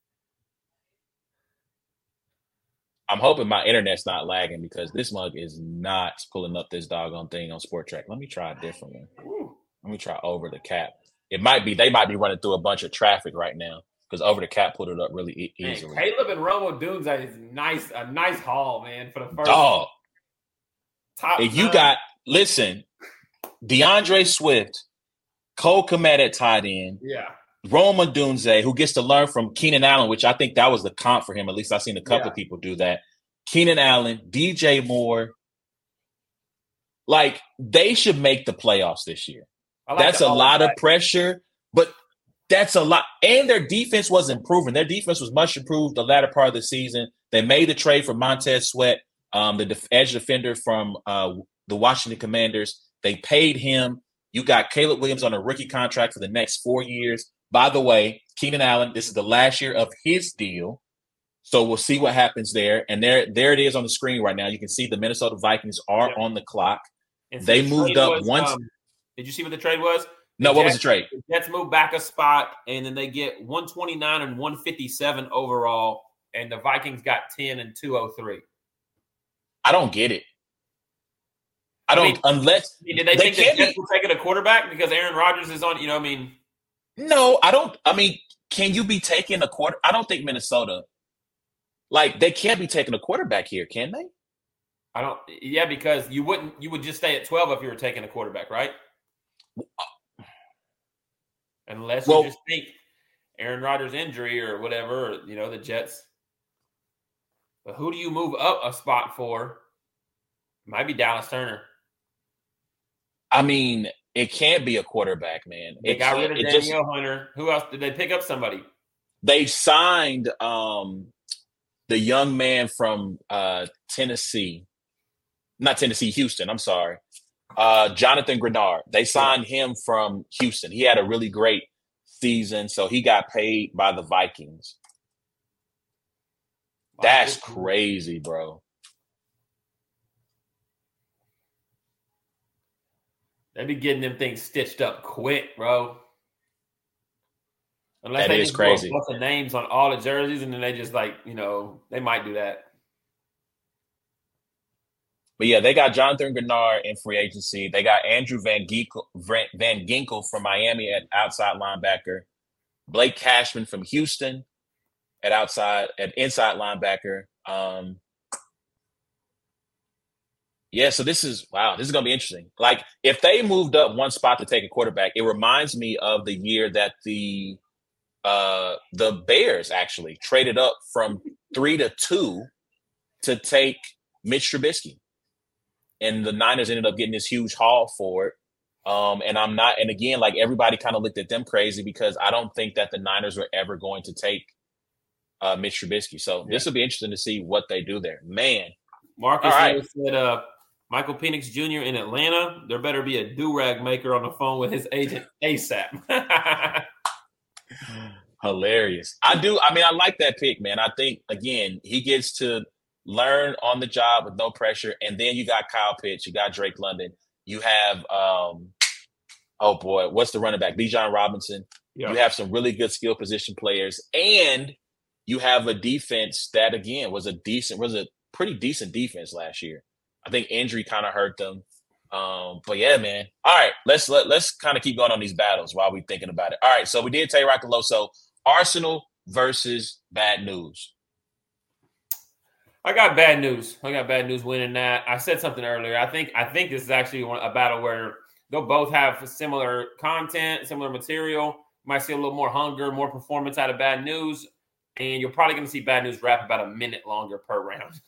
I'm hoping my internet's not lagging because this mug is not pulling up this doggone thing on Sport Track. Let me try a different one. Let me try Over the Cap. They might be running through a bunch of traffic right now because Over the Cap put it up really easily. Man, Caleb and Rome Odunze is a nice haul, man, for the first dog. Top if you got DeAndre Swift, Cole Kmet at tight end. Yeah. Rome Odunze, who gets to learn from Keenan Allen, which I think that was the comp for him. At least I've seen a couple of people do that. Keenan Allen, DJ Moore. Like, they should make the playoffs this year. That's a lot of pressure, but that's a lot. And their defense was improving. Their defense was much improved the latter part of the season. They made the trade for Montez Sweat, the edge defender from the Washington Commanders. They paid him. You got Caleb Williams on a rookie contract for the next 4 years. By the way, Keenan Allen, this is the last year of his deal. So we'll see what happens there. And there it is on the screen right now. You can see the Minnesota Vikings are on the clock. And they moved up once. Did you see what the trade was? No, what was the trade? The Jets moved back a spot, and then they get 129 and 157 overall, and the Vikings got 10 and 203. I don't get it. Did they think the Jets were taking a quarterback because Aaron Rodgers is on, No, I don't. I mean, can you be taking a quarter? I don't think Minnesota, they can't be taking a quarterback here, can they? Yeah, because you would just stay at 12 if you were taking a quarterback, right? Unless you just think Aaron Rodgers' injury or whatever, or, the Jets. But who do you move up a spot for? Might be Dallas Turner. I mean, it can't be a quarterback, man. They got rid of Danielle Hunter. Who else? Did they pick up somebody? They signed the young man from Tennessee. Not Tennessee, Houston. I'm sorry. Jonathan Grenard. They signed him from Houston. He had a really great season, so he got paid by the Vikings. That's crazy, bro. They be getting them things stitched up quick, bro. Unless that is crazy. Put the names on all the jerseys, and then they just they might do that. But yeah, they got Jonathan Grenard in free agency. They got Andrew Van Ginkel from Miami at outside linebacker. Blake Cashman from Houston at inside linebacker. Yeah, so this is going to be interesting. If they moved up one spot to take a quarterback, it reminds me of the year that the Bears actually traded up from 3 to 2 to take Mitch Trubisky. And the Niners ended up getting this huge haul for it. And again, everybody kind of looked at them crazy because I don't think that the Niners were ever going to take Mitch Trubisky. So this will be interesting to see what they do there. Man. Marcus said Michael Penix Jr. in Atlanta, there better be a do-rag maker on the phone with his agent ASAP. Hilarious. I like that pick, man. I think, again, he gets to learn on the job with no pressure. And then you got Kyle Pitts, you got Drake London, you have oh boy, what's the running back? Bijan Robinson. Yeah. You have some really good skill position players, and you have a defense that again was a pretty decent defense last year. I think injury kind of hurt them. But yeah, man. All right, let's kind of keep going on these battles while we're thinking about it. All right, so we did Tay-Rock and Loso. Arsenal versus Bad News. I got Bad News. I got Bad News winning that. I said something earlier. I think this is actually a battle where they'll both have similar content, similar material. You might see a little more hunger, more performance out of Bad News, and you're probably going to see Bad News rap about a minute longer per round.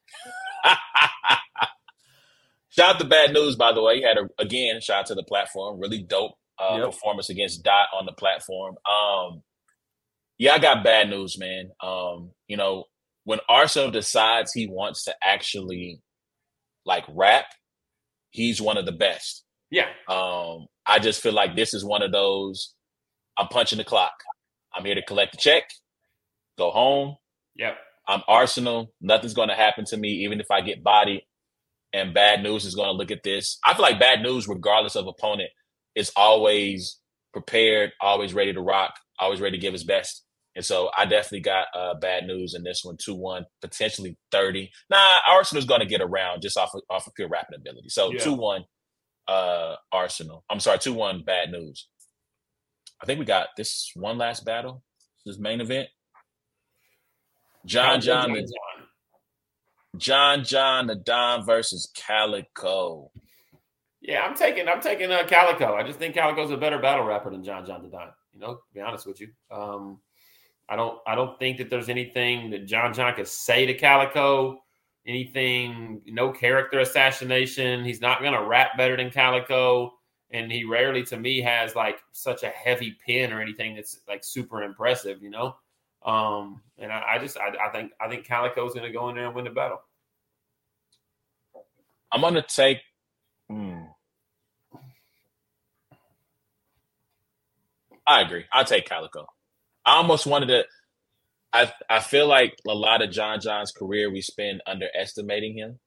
Shout out to Bad News, by the way. He had shout out to the platform. Really dope performance against Dot on the platform. Yeah, I got Bad News, man. You know, when Arsenal decides he wants to actually like rap, he's one of the best. Yeah. I just feel like this is one of those, I'm punching the clock. I'm here to collect the check, go home. Yep. I'm Arsenal. Nothing's going to happen to me, even if I get bodied. And Bad News is going to look at this. I feel like Bad News, regardless of opponent, is always prepared, always ready to rock, always ready to give his best. And so I definitely got Bad News in this one, 2-1, potentially 30. Arsenal's going to get around just off of pure rapping ability. So 2-1 Arsenal. I'm sorry, 2-1 Bad News. I think we got this one last battle. This main event. John the Don versus Calico. Yeah, I'm taking Calico. I just think Calico's a better battle rapper than John the Don. You know, to be honest with you. I don't think that there's anything that John could say to Calico, anything, no character assassination. He's not going to rap better than Calico. And he rarely, to me, has like such a heavy pen or anything that's like super impressive, you know? And I think Calico's going to go in there and win the battle. I'm going to take, I agree. I'll take Calico. I almost wanted to. I feel like a lot of John's career we spend underestimating him,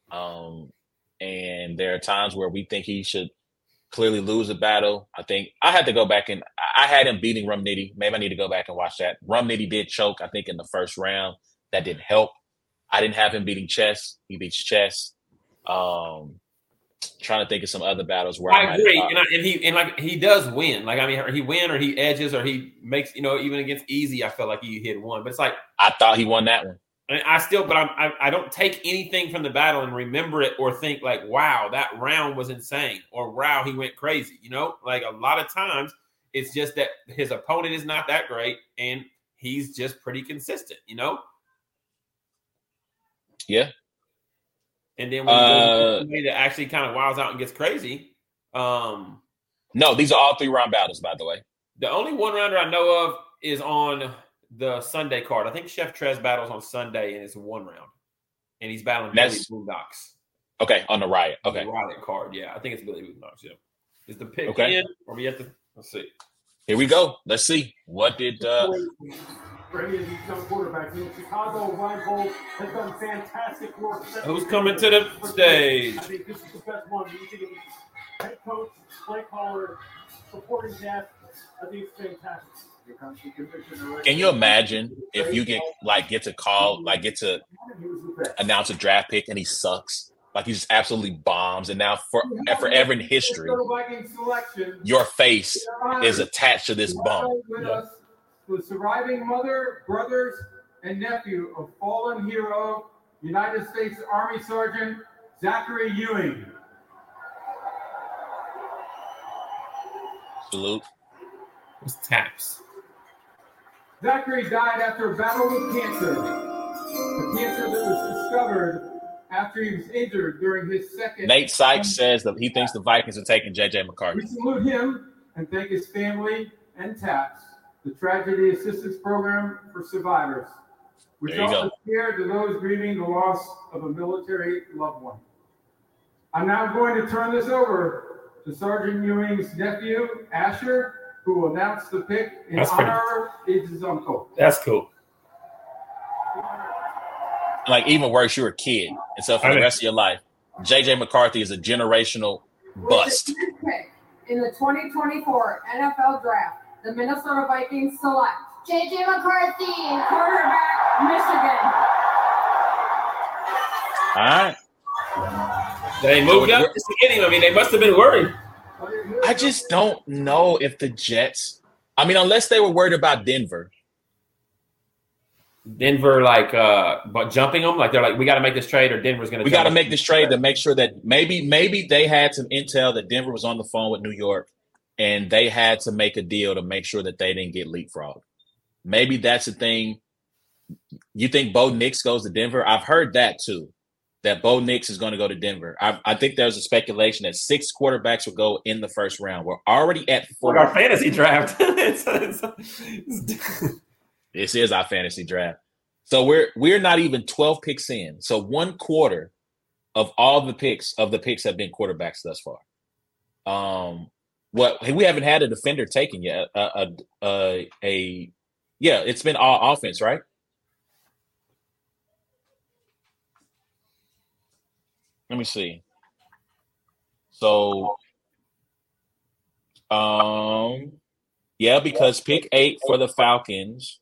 and there are times where we think he should clearly lose a battle. I think I had to go back and I had him beating Rum Nitty. Maybe I need to go back and watch that. Rum Nitty did choke, I think, in the first round. That didn't help. I didn't have him beating Chess. He beats Chess. Trying to think of some other battles where I agree, and he does win. Like, I mean, he win or he edges or he makes, you know, even against Easy, I felt like he hit one. But it's like I thought he won that one. And I don't take anything from the battle and remember it or think like, wow, that round was insane, or wow, he went crazy. You know, like a lot of times it's just that his opponent is not that great and he's just pretty consistent. You know. Yeah. And then when somebody that actually kind of wows out and gets crazy. No, these are all 3-round battles, by the way. The only one rounder I know of is on the Sunday card. I think Chef Trez battles on Sunday, and it's 1 round. And he's battling Billy Boondocks. Okay, on the Riot. Okay. The Riot card, yeah. I think it's Billy Boondocks, yeah. Is the pick in, or we have to – let's see. Here we go. Let's see. What did for any of these young quarterbacks in Chicago, Ryan Cole has done fantastic work. Who's coming to the stage? I think this is the best one. You think it was head coach, play caller, supporting cast. I think it's fantastic. Can you imagine if you get to announce a draft pick and he sucks? Like he just absolutely bombs, and now forever in history, your face is attached to this bum. Yeah. The surviving mother, brothers, and nephew of fallen hero, United States Army Sergeant Zachary Ewing. Salute. It's taps. Zachary died after a battle with cancer. The cancer that was discovered after he was injured during his second. Nate Sykes says that he thinks the Vikings are taking J.J. McCarthy. We salute him and thank his family and TAPS, the Tragedy Assistance Program for Survivors, which offers care to those grieving the loss of a military loved one. I'm now going to turn this over to Sergeant Ewing's nephew, Asher, who will announce the pick in honor of his uncle. That's cool. like even worse, you're a kid. And so for the rest of your life, J.J. McCarthy is a generational bust. In the 2024 NFL Draft, the Minnesota Vikings select J.J. McCarthy, quarterback, Michigan. All right. They moved up just to get him. I mean, they must have been worried. I just don't know if the Jets – I mean, unless they were worried about Denver. Denver, but jumping them? Like, they're like, we got to make this trade or Denver's going to – We got to make this trade to make sure that maybe they had some intel that Denver was on the phone with New York and they had to make a deal to make sure that they didn't get leapfrogged. Maybe that's the thing. You think Bo Nix goes to Denver? I've heard that too, that Bo Nix is going to go to Denver. I think there's a speculation that 6 quarterbacks will go in the first round. We're already at 4. Like our fantasy draft. This is our fantasy draft. So we're not even 12 picks in. So 1/4 of all the picks have been quarterbacks thus far. We haven't had a defender taken yet. It's been all offense, right? Let me see. So, because pick 8 for the Falcons.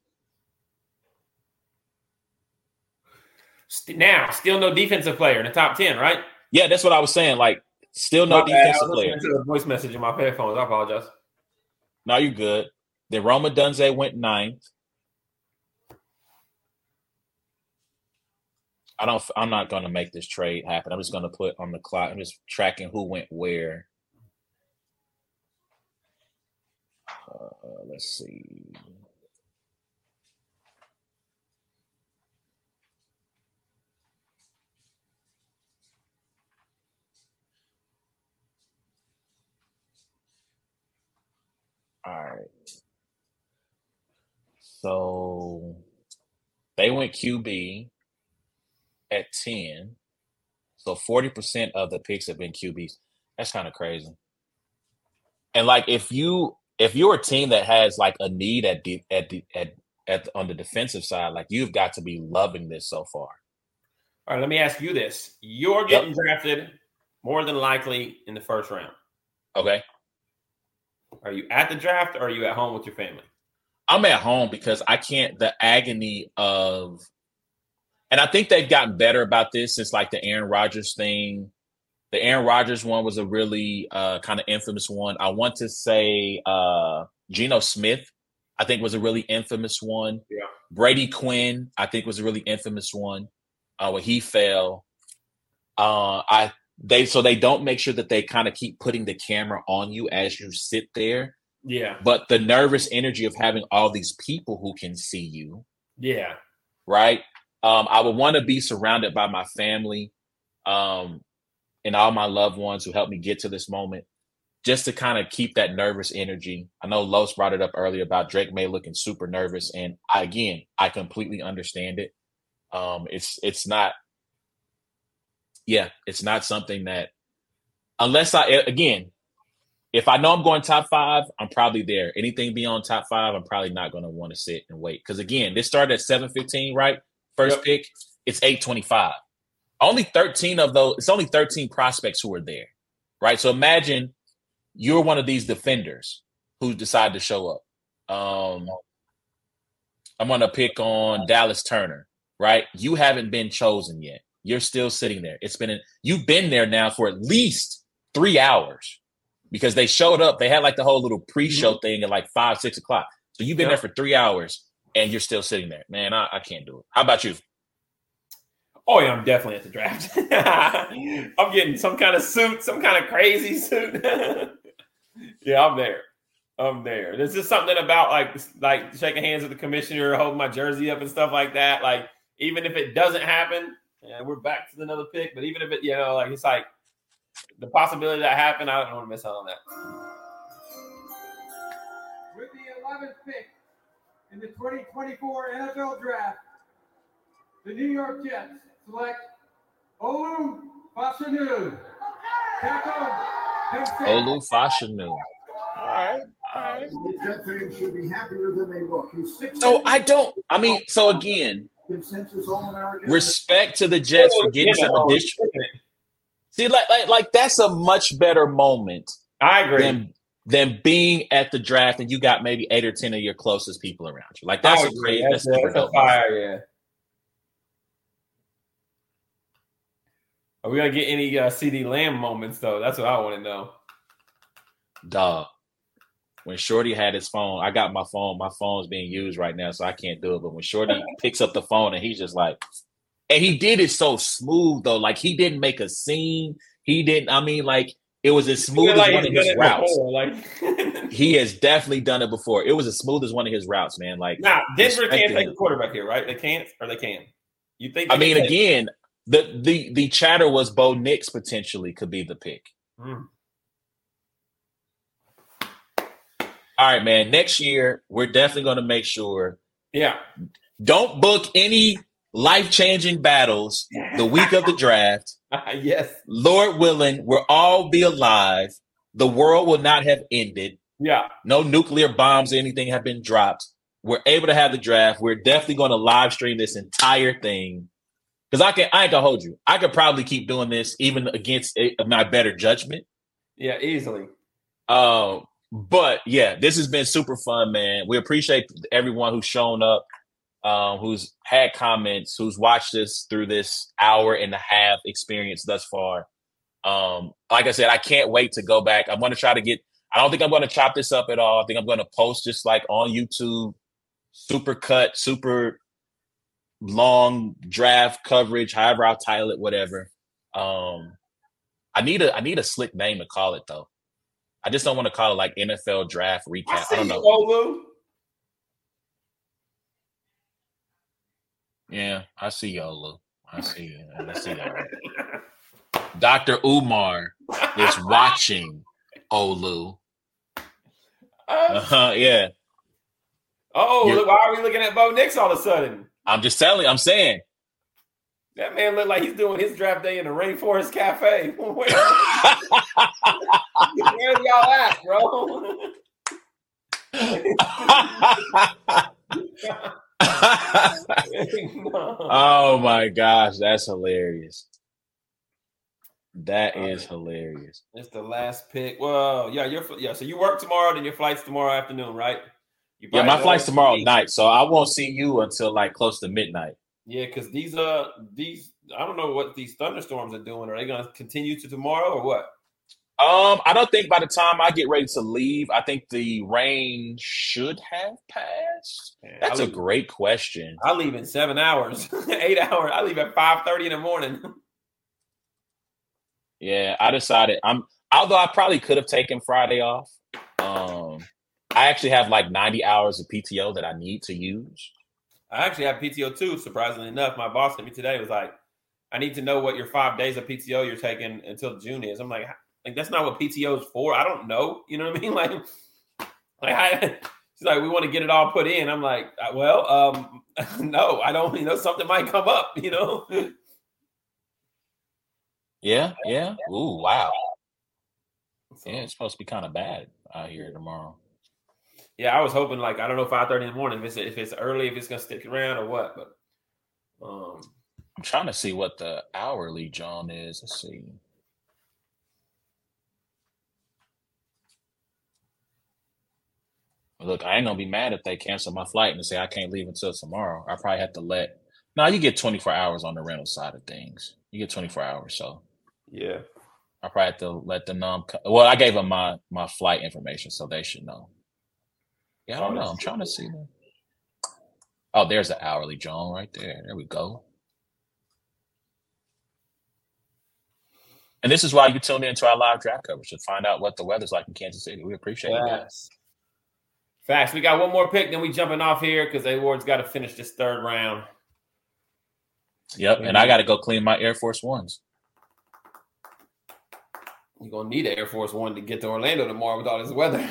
Now, still no defensive player in the top 10, right? Yeah, that's what I was saying. Like, still no defensive player. I was listening to the voice message in my headphones. I apologize. No, you're good. Then Roma Dunze went 9th. I'm not going to make this trade happen. I'm just going to put on the clock. I'm just tracking who went where. Let's see. All right. So they went QB at 10. So 40% of the picks have been QBs. That's kind of crazy. And like if you're a team that has like a need on the defensive side, like you've got to be loving this so far. All right, let me ask you this. You're getting drafted more than likely in the first round. Okay. Are you at the draft or are you at home with your family? I'm at home because the agony of, and I think they've gotten better about this since like the Aaron Rodgers thing. The Aaron Rodgers one was a really kind of infamous one. I want to say Geno Smith, I think was a really infamous one. Yeah. Brady Quinn, I think was a really infamous one when he fell. So they don't make sure that they kind of keep putting the camera on you as you sit there. Yeah. But the nervous energy of having all these people who can see you. Yeah. Right. I would want to be surrounded by my family and all my loved ones who helped me get to this moment, just to kind of keep that nervous energy. I know Los brought it up earlier about Drake May looking super nervous. And I completely understand it. It's not something that, if I know I'm going top 5, I'm probably there. Anything beyond top 5, I'm probably not going to want to sit and wait. Because again, this started at 7:15, right? First pick, it's 8:25. Only 13 of those, it's only 13 prospects who are there, right? So imagine you're one of these defenders who decide to show up. I'm going to pick on Dallas Turner, right? You haven't been chosen yet. You're still sitting there. You've been there now for at least 3 hours because they showed up. They had like the whole little pre-show thing at like 5, 6 o'clock. So you've been there for 3 hours and you're still sitting there. Man, I can't do it. How about you? Oh, yeah, I'm definitely at the draft. I'm getting some kind of suit, some kind of crazy suit. Yeah, I'm there. There's just something about like shaking hands with the commissioner, holding my jersey up and stuff like that. Like, even if it doesn't happen, we're back to another pick. But even if it, it's like the possibility that happen, I don't want to miss out on that. With the 11th pick in the 2024 NFL Draft, the New York Jets select Olu Fashanu. Olu Fashanu. All right. Jet fans should be happier than they look. So again, consensus All-American. Respect to the Jets for getting some additional. See, like that's a much better moment. I agree. Than being at the draft and you got maybe 8 or 10 of your closest people around you. Like that's a great. That's a fire. Yeah. Are we gonna get any CeeDee Lamb moments though? That's what I want to know. Dog. When Shorty had his phone, I got my phone. My phone's being used right now, so I can't do it. But when Shorty picks up the phone and he's just like, and he did it so smooth though. Like he didn't make a scene. He didn't. I mean, like it was as smooth as one of his routes. He has definitely done it before. It was as smooth as one of his routes, man. Like Denver can't take the quarterback here, right? They can't, or they can. You think? I mean, again, the chatter was Bo Nix potentially could be the pick. All right, man. Next year, we're definitely going to make sure. Yeah. Don't book any life-changing battles the week of the draft. Yes. Lord willing, we'll all be alive. The world will not have ended. Yeah. No nuclear bombs or anything have been dropped. We're able to have the draft. We're definitely going to live stream this entire thing. Because I ain't gonna hold you. I could probably keep doing this even against my better judgment. Yeah, easily. But yeah, this has been super fun, man. We appreciate everyone who's shown up, who's had comments, who's watched this through this hour and a half experience thus far. Like I said, I can't wait to go back. I'm going to try to I don't think I'm going to chop this up at all. I think I'm going to post just like on YouTube, super cut, super long draft coverage, however I'll title it, whatever. I need a slick name to call it though. I just don't want to call it like NFL draft recap. I don't know. Olu. Yeah, I see you, Olu. I see you. I see that. Right. Dr. Umar is watching Olu. Yeah. Look, why are we looking at Bo Nix all of a sudden? I'm just telling. I'm saying. That man looked like he's doing his draft day in the Rainforest Cafe. Where's y'all at, bro? Oh my gosh, that's hilarious. That is hilarious. It's the last pick. Well, yeah. So you work tomorrow, then your flight's tomorrow afternoon, right? Yeah, my flight's tomorrow night, so I won't see you until like close to midnight. Yeah, because these I don't know what these thunderstorms are doing. Are they going to continue to tomorrow or what? I don't think by the time I get ready to leave, I think the rain should have passed. That's a great question. I leave in 7 hours, 8 hours. I leave at 5:30 in the morning. Yeah, I decided although I probably could have taken Friday off. I actually have like 90 hours of PTO that I need to use. I actually have PTO too, surprisingly enough. My boss to me today was like, I need to know what your 5 days of PTO you're taking until June is. I'm like that's not what PTO is for. I don't know. You know what I mean? She's like, we want to get it all put in. I'm like, well, no, I don't. You know, something might come up. You know. Yeah. Ooh, wow. Yeah, it's supposed to be kind of bad out here tomorrow. Yeah, I was hoping I don't know, 5:30 in the morning. If it's early, if it's gonna stick around or what. But I'm trying to see what the hourly John is. Let's see. Look, I ain't gonna be mad if they cancel my flight and say I can't leave until tomorrow. I probably have to No, you get 24 hours on the rental side of things. You get 24 hours, so yeah. I probably have to let them know. Well, I gave them my flight information, so they should know. Yeah, I don't know. I'm trying to see them. Oh, there's the hourly John right there. There we go. And this is why you tune into our live draft coverage to find out what the weather's like in Kansas City. We appreciate it, guys. Facts. We got one more pick, then we jumping off here because A-Ward's got to finish this third round. Yep, and I got to go clean my Air Force Ones. You're going to need an Air Force One to get to Orlando tomorrow with all this weather.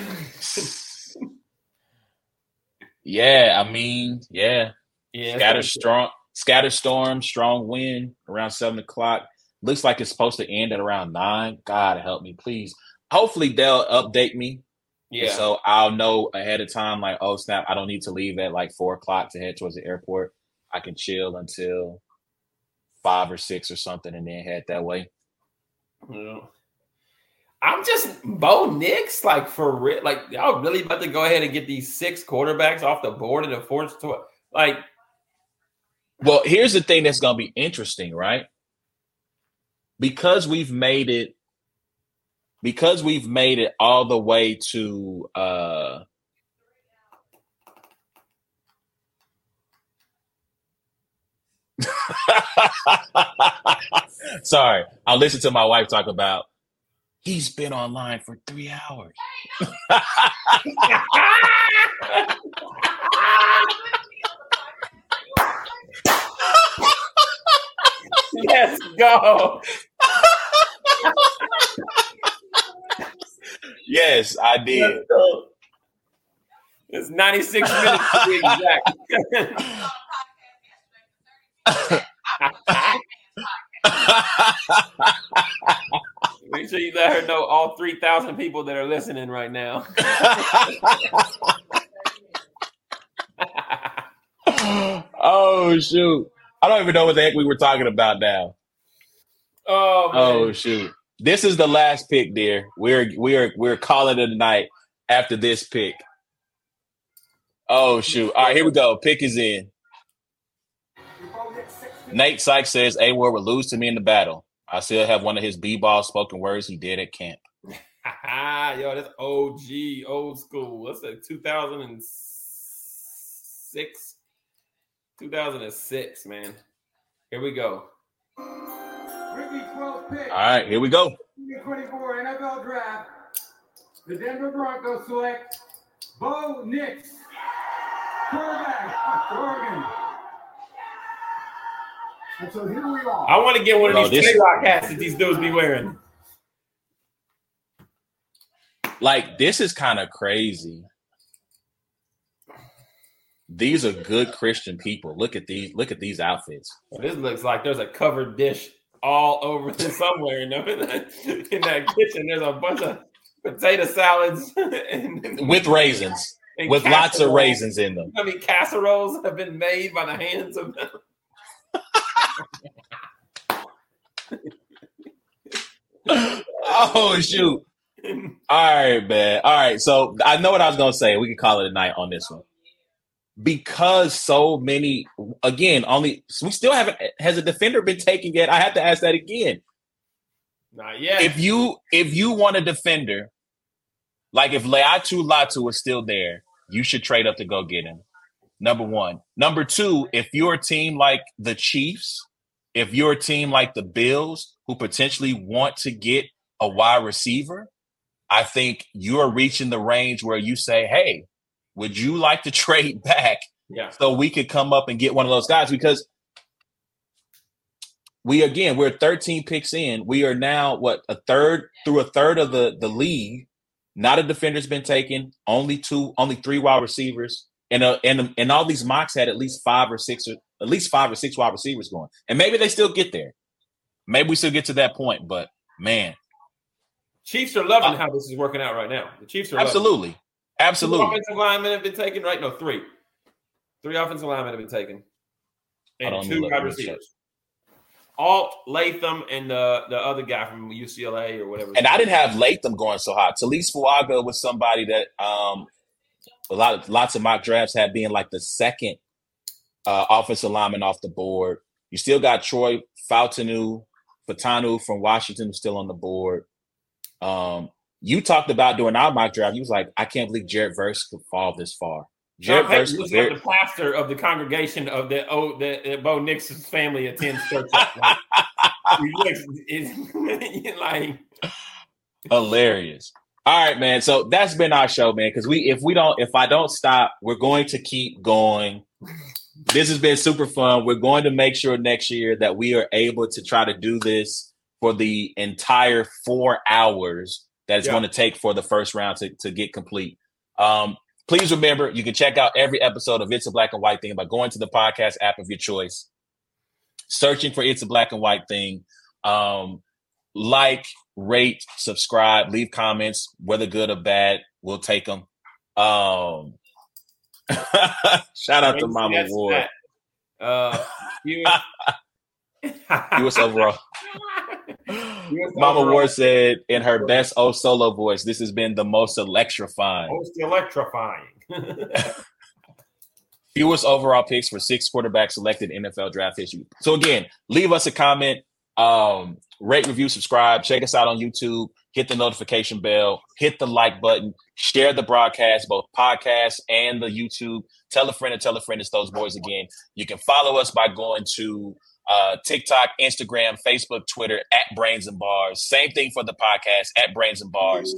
Yeah, I mean, yeah. Yeah. Scatter storm, strong wind around 7 o'clock. Looks like it's supposed to end at around 9. God help me, please. Hopefully they'll update me. Yeah. So I'll know ahead of time, like, oh snap, I don't need to leave at like 4 o'clock to head towards the airport. I can chill until 5 or 6 or something, and then head that way. Yeah. I'm just Bo Nix, like for real. Like y'all really about to go ahead and get these 6 quarterbacks off the board in the fourth tour? Like, well, here's the thing that's going to be interesting, right? Because we've made it all the way to sorry, I'll listen to my wife talk about he's been online for 3 hours. Let's go. Yes, I did. It's 96 minutes to be exact. Make sure you let her know all 3,000 people that are listening right now. Oh shoot! I don't even know what the heck we were talking about now. Oh, man. Oh shoot! This is the last pick, dear. We're calling it a night after this pick. Oh shoot! All right, here we go. Pick is in. Nate Sykes says A-Ward would lose to me in the battle. I still have one of his b-ball spoken words he did at camp. Yo, that's OG, old school. What's that? 2006? 2006, man. Here we go. All right, here we go. 2024 NFL Draft. The Denver Broncos select Bo Nix, quarterback, Oregon. And so here we are. I want to get one of these K-Rock hats that these dudes be wearing. Like, this is kind of crazy. These are good Christian people. Look at these outfits. Well, this looks like there's a covered dish all over somewhere in that kitchen. There's a bunch of potato salads with raisins, with lots of raisins in them. I mean, casseroles have been made by the hands of them. Oh shoot! All right, man. All right, so I know what I was gonna say. We can call it a night on this one because so many. Again, we still haven't. Has a defender been taken yet? I have to ask that again. Not yet. If you want a defender, like if Laiatu Latu is still there, you should trade up to go get him. Number one. Number two, if you're a team like the Chiefs, if you're a team like the Bills who potentially want to get a wide receiver, I think you're reaching the range where you say, hey, would you like to trade back so we could come up and get one of those guys? Because we're 13 picks in. We are now, a third of the league. Not a defender's been taken. Only 3 wide receivers. And all these mocks had at least 5 or 6 wide receivers going. And maybe they still get there. Maybe we still get to that point. But man, Chiefs are loving how this is working out right now. The Chiefs are absolutely. 2 offensive linemen have been taken, right? No, 3. 3 offensive linemen have been taken, and 2 wide receivers. Alt, Latham, and the other guy from UCLA or whatever. And I didn't have Latham going so hot. Talise Fuaga was somebody that lots of mock drafts had being like the second offensive lineman off the board. You still got Troy Fatanu from Washington who's still on the board. You talked about during our mock draft, you was like, I can't believe Jared Verse could fall this far. Jared Verse was the pastor of the congregation of the Bo Nix's family attends church. Like, like hilarious. All right, man. So that's been our show, man. Because if I don't stop, we're going to keep going. This has been super fun. We're going to make sure next year that we are able to try to do this for the entire 4 hours that it's going to take for the first round to get complete. Please remember, you can check out every episode of It's a Black and White Thing by going to the podcast app of your choice, searching for It's a Black and White Thing. Like, rate, subscribe, leave comments, whether good or bad, we'll take them. Shout out to Mama Ward. US overall. Mama Ward said in her best solo voice, this has been the most electrifying. Fewest overall picks for 6 quarterbacks selected in NFL draft history. So again, leave us a comment, rate, review, subscribe, check us out on YouTube, hit the notification bell, hit the like button, share the broadcast, both podcasts and the YouTube. Tell a friend, it's those boys again. You can follow us by going to TikTok, Instagram, Facebook, Twitter at Brains and Bars. Same thing for the podcast at Brains and Bars.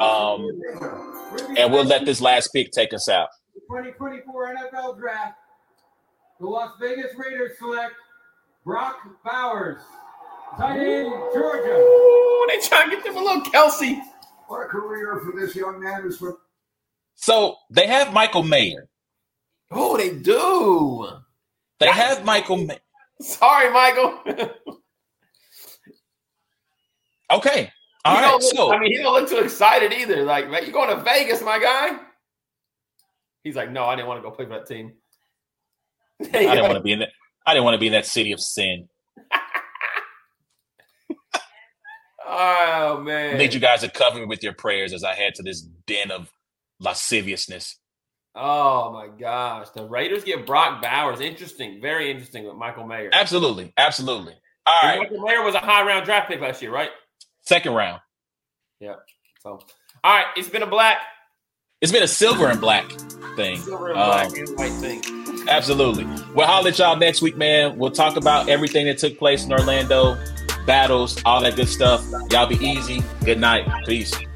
And we'll let this last pick take us out. The 2024 NFL Draft. The Las Vegas Raiders select Brock Bowers, tight end, Georgia. Ooh, they trying to get them a little Kelsey. What a career for this young man. So they have Michael Mayer. Oh, they do. They have Michael Mayer. Sorry, Michael. Okay. All right. So he don't look too excited either. Like, man, you going to Vegas, my guy? He's like, no, I didn't want to go play for that team. I didn't want to be in that. I didn't want to be in that city of sin. Oh man! I need you guys to cover me with your prayers as I head to this den of lasciviousness. Oh my gosh! The Raiders get Brock Bowers. Interesting, very interesting with Michael Mayer. Absolutely. All right. Michael Mayer was a high-round draft pick last year, right? Second round. Yeah. So, all right, it's been a silver and black thing. Silver and black and white thing. Absolutely. We'll holler at y'all next week, man. We'll talk about everything that took place in Orlando, battles, all that good stuff. Y'all be easy. Good night. Peace.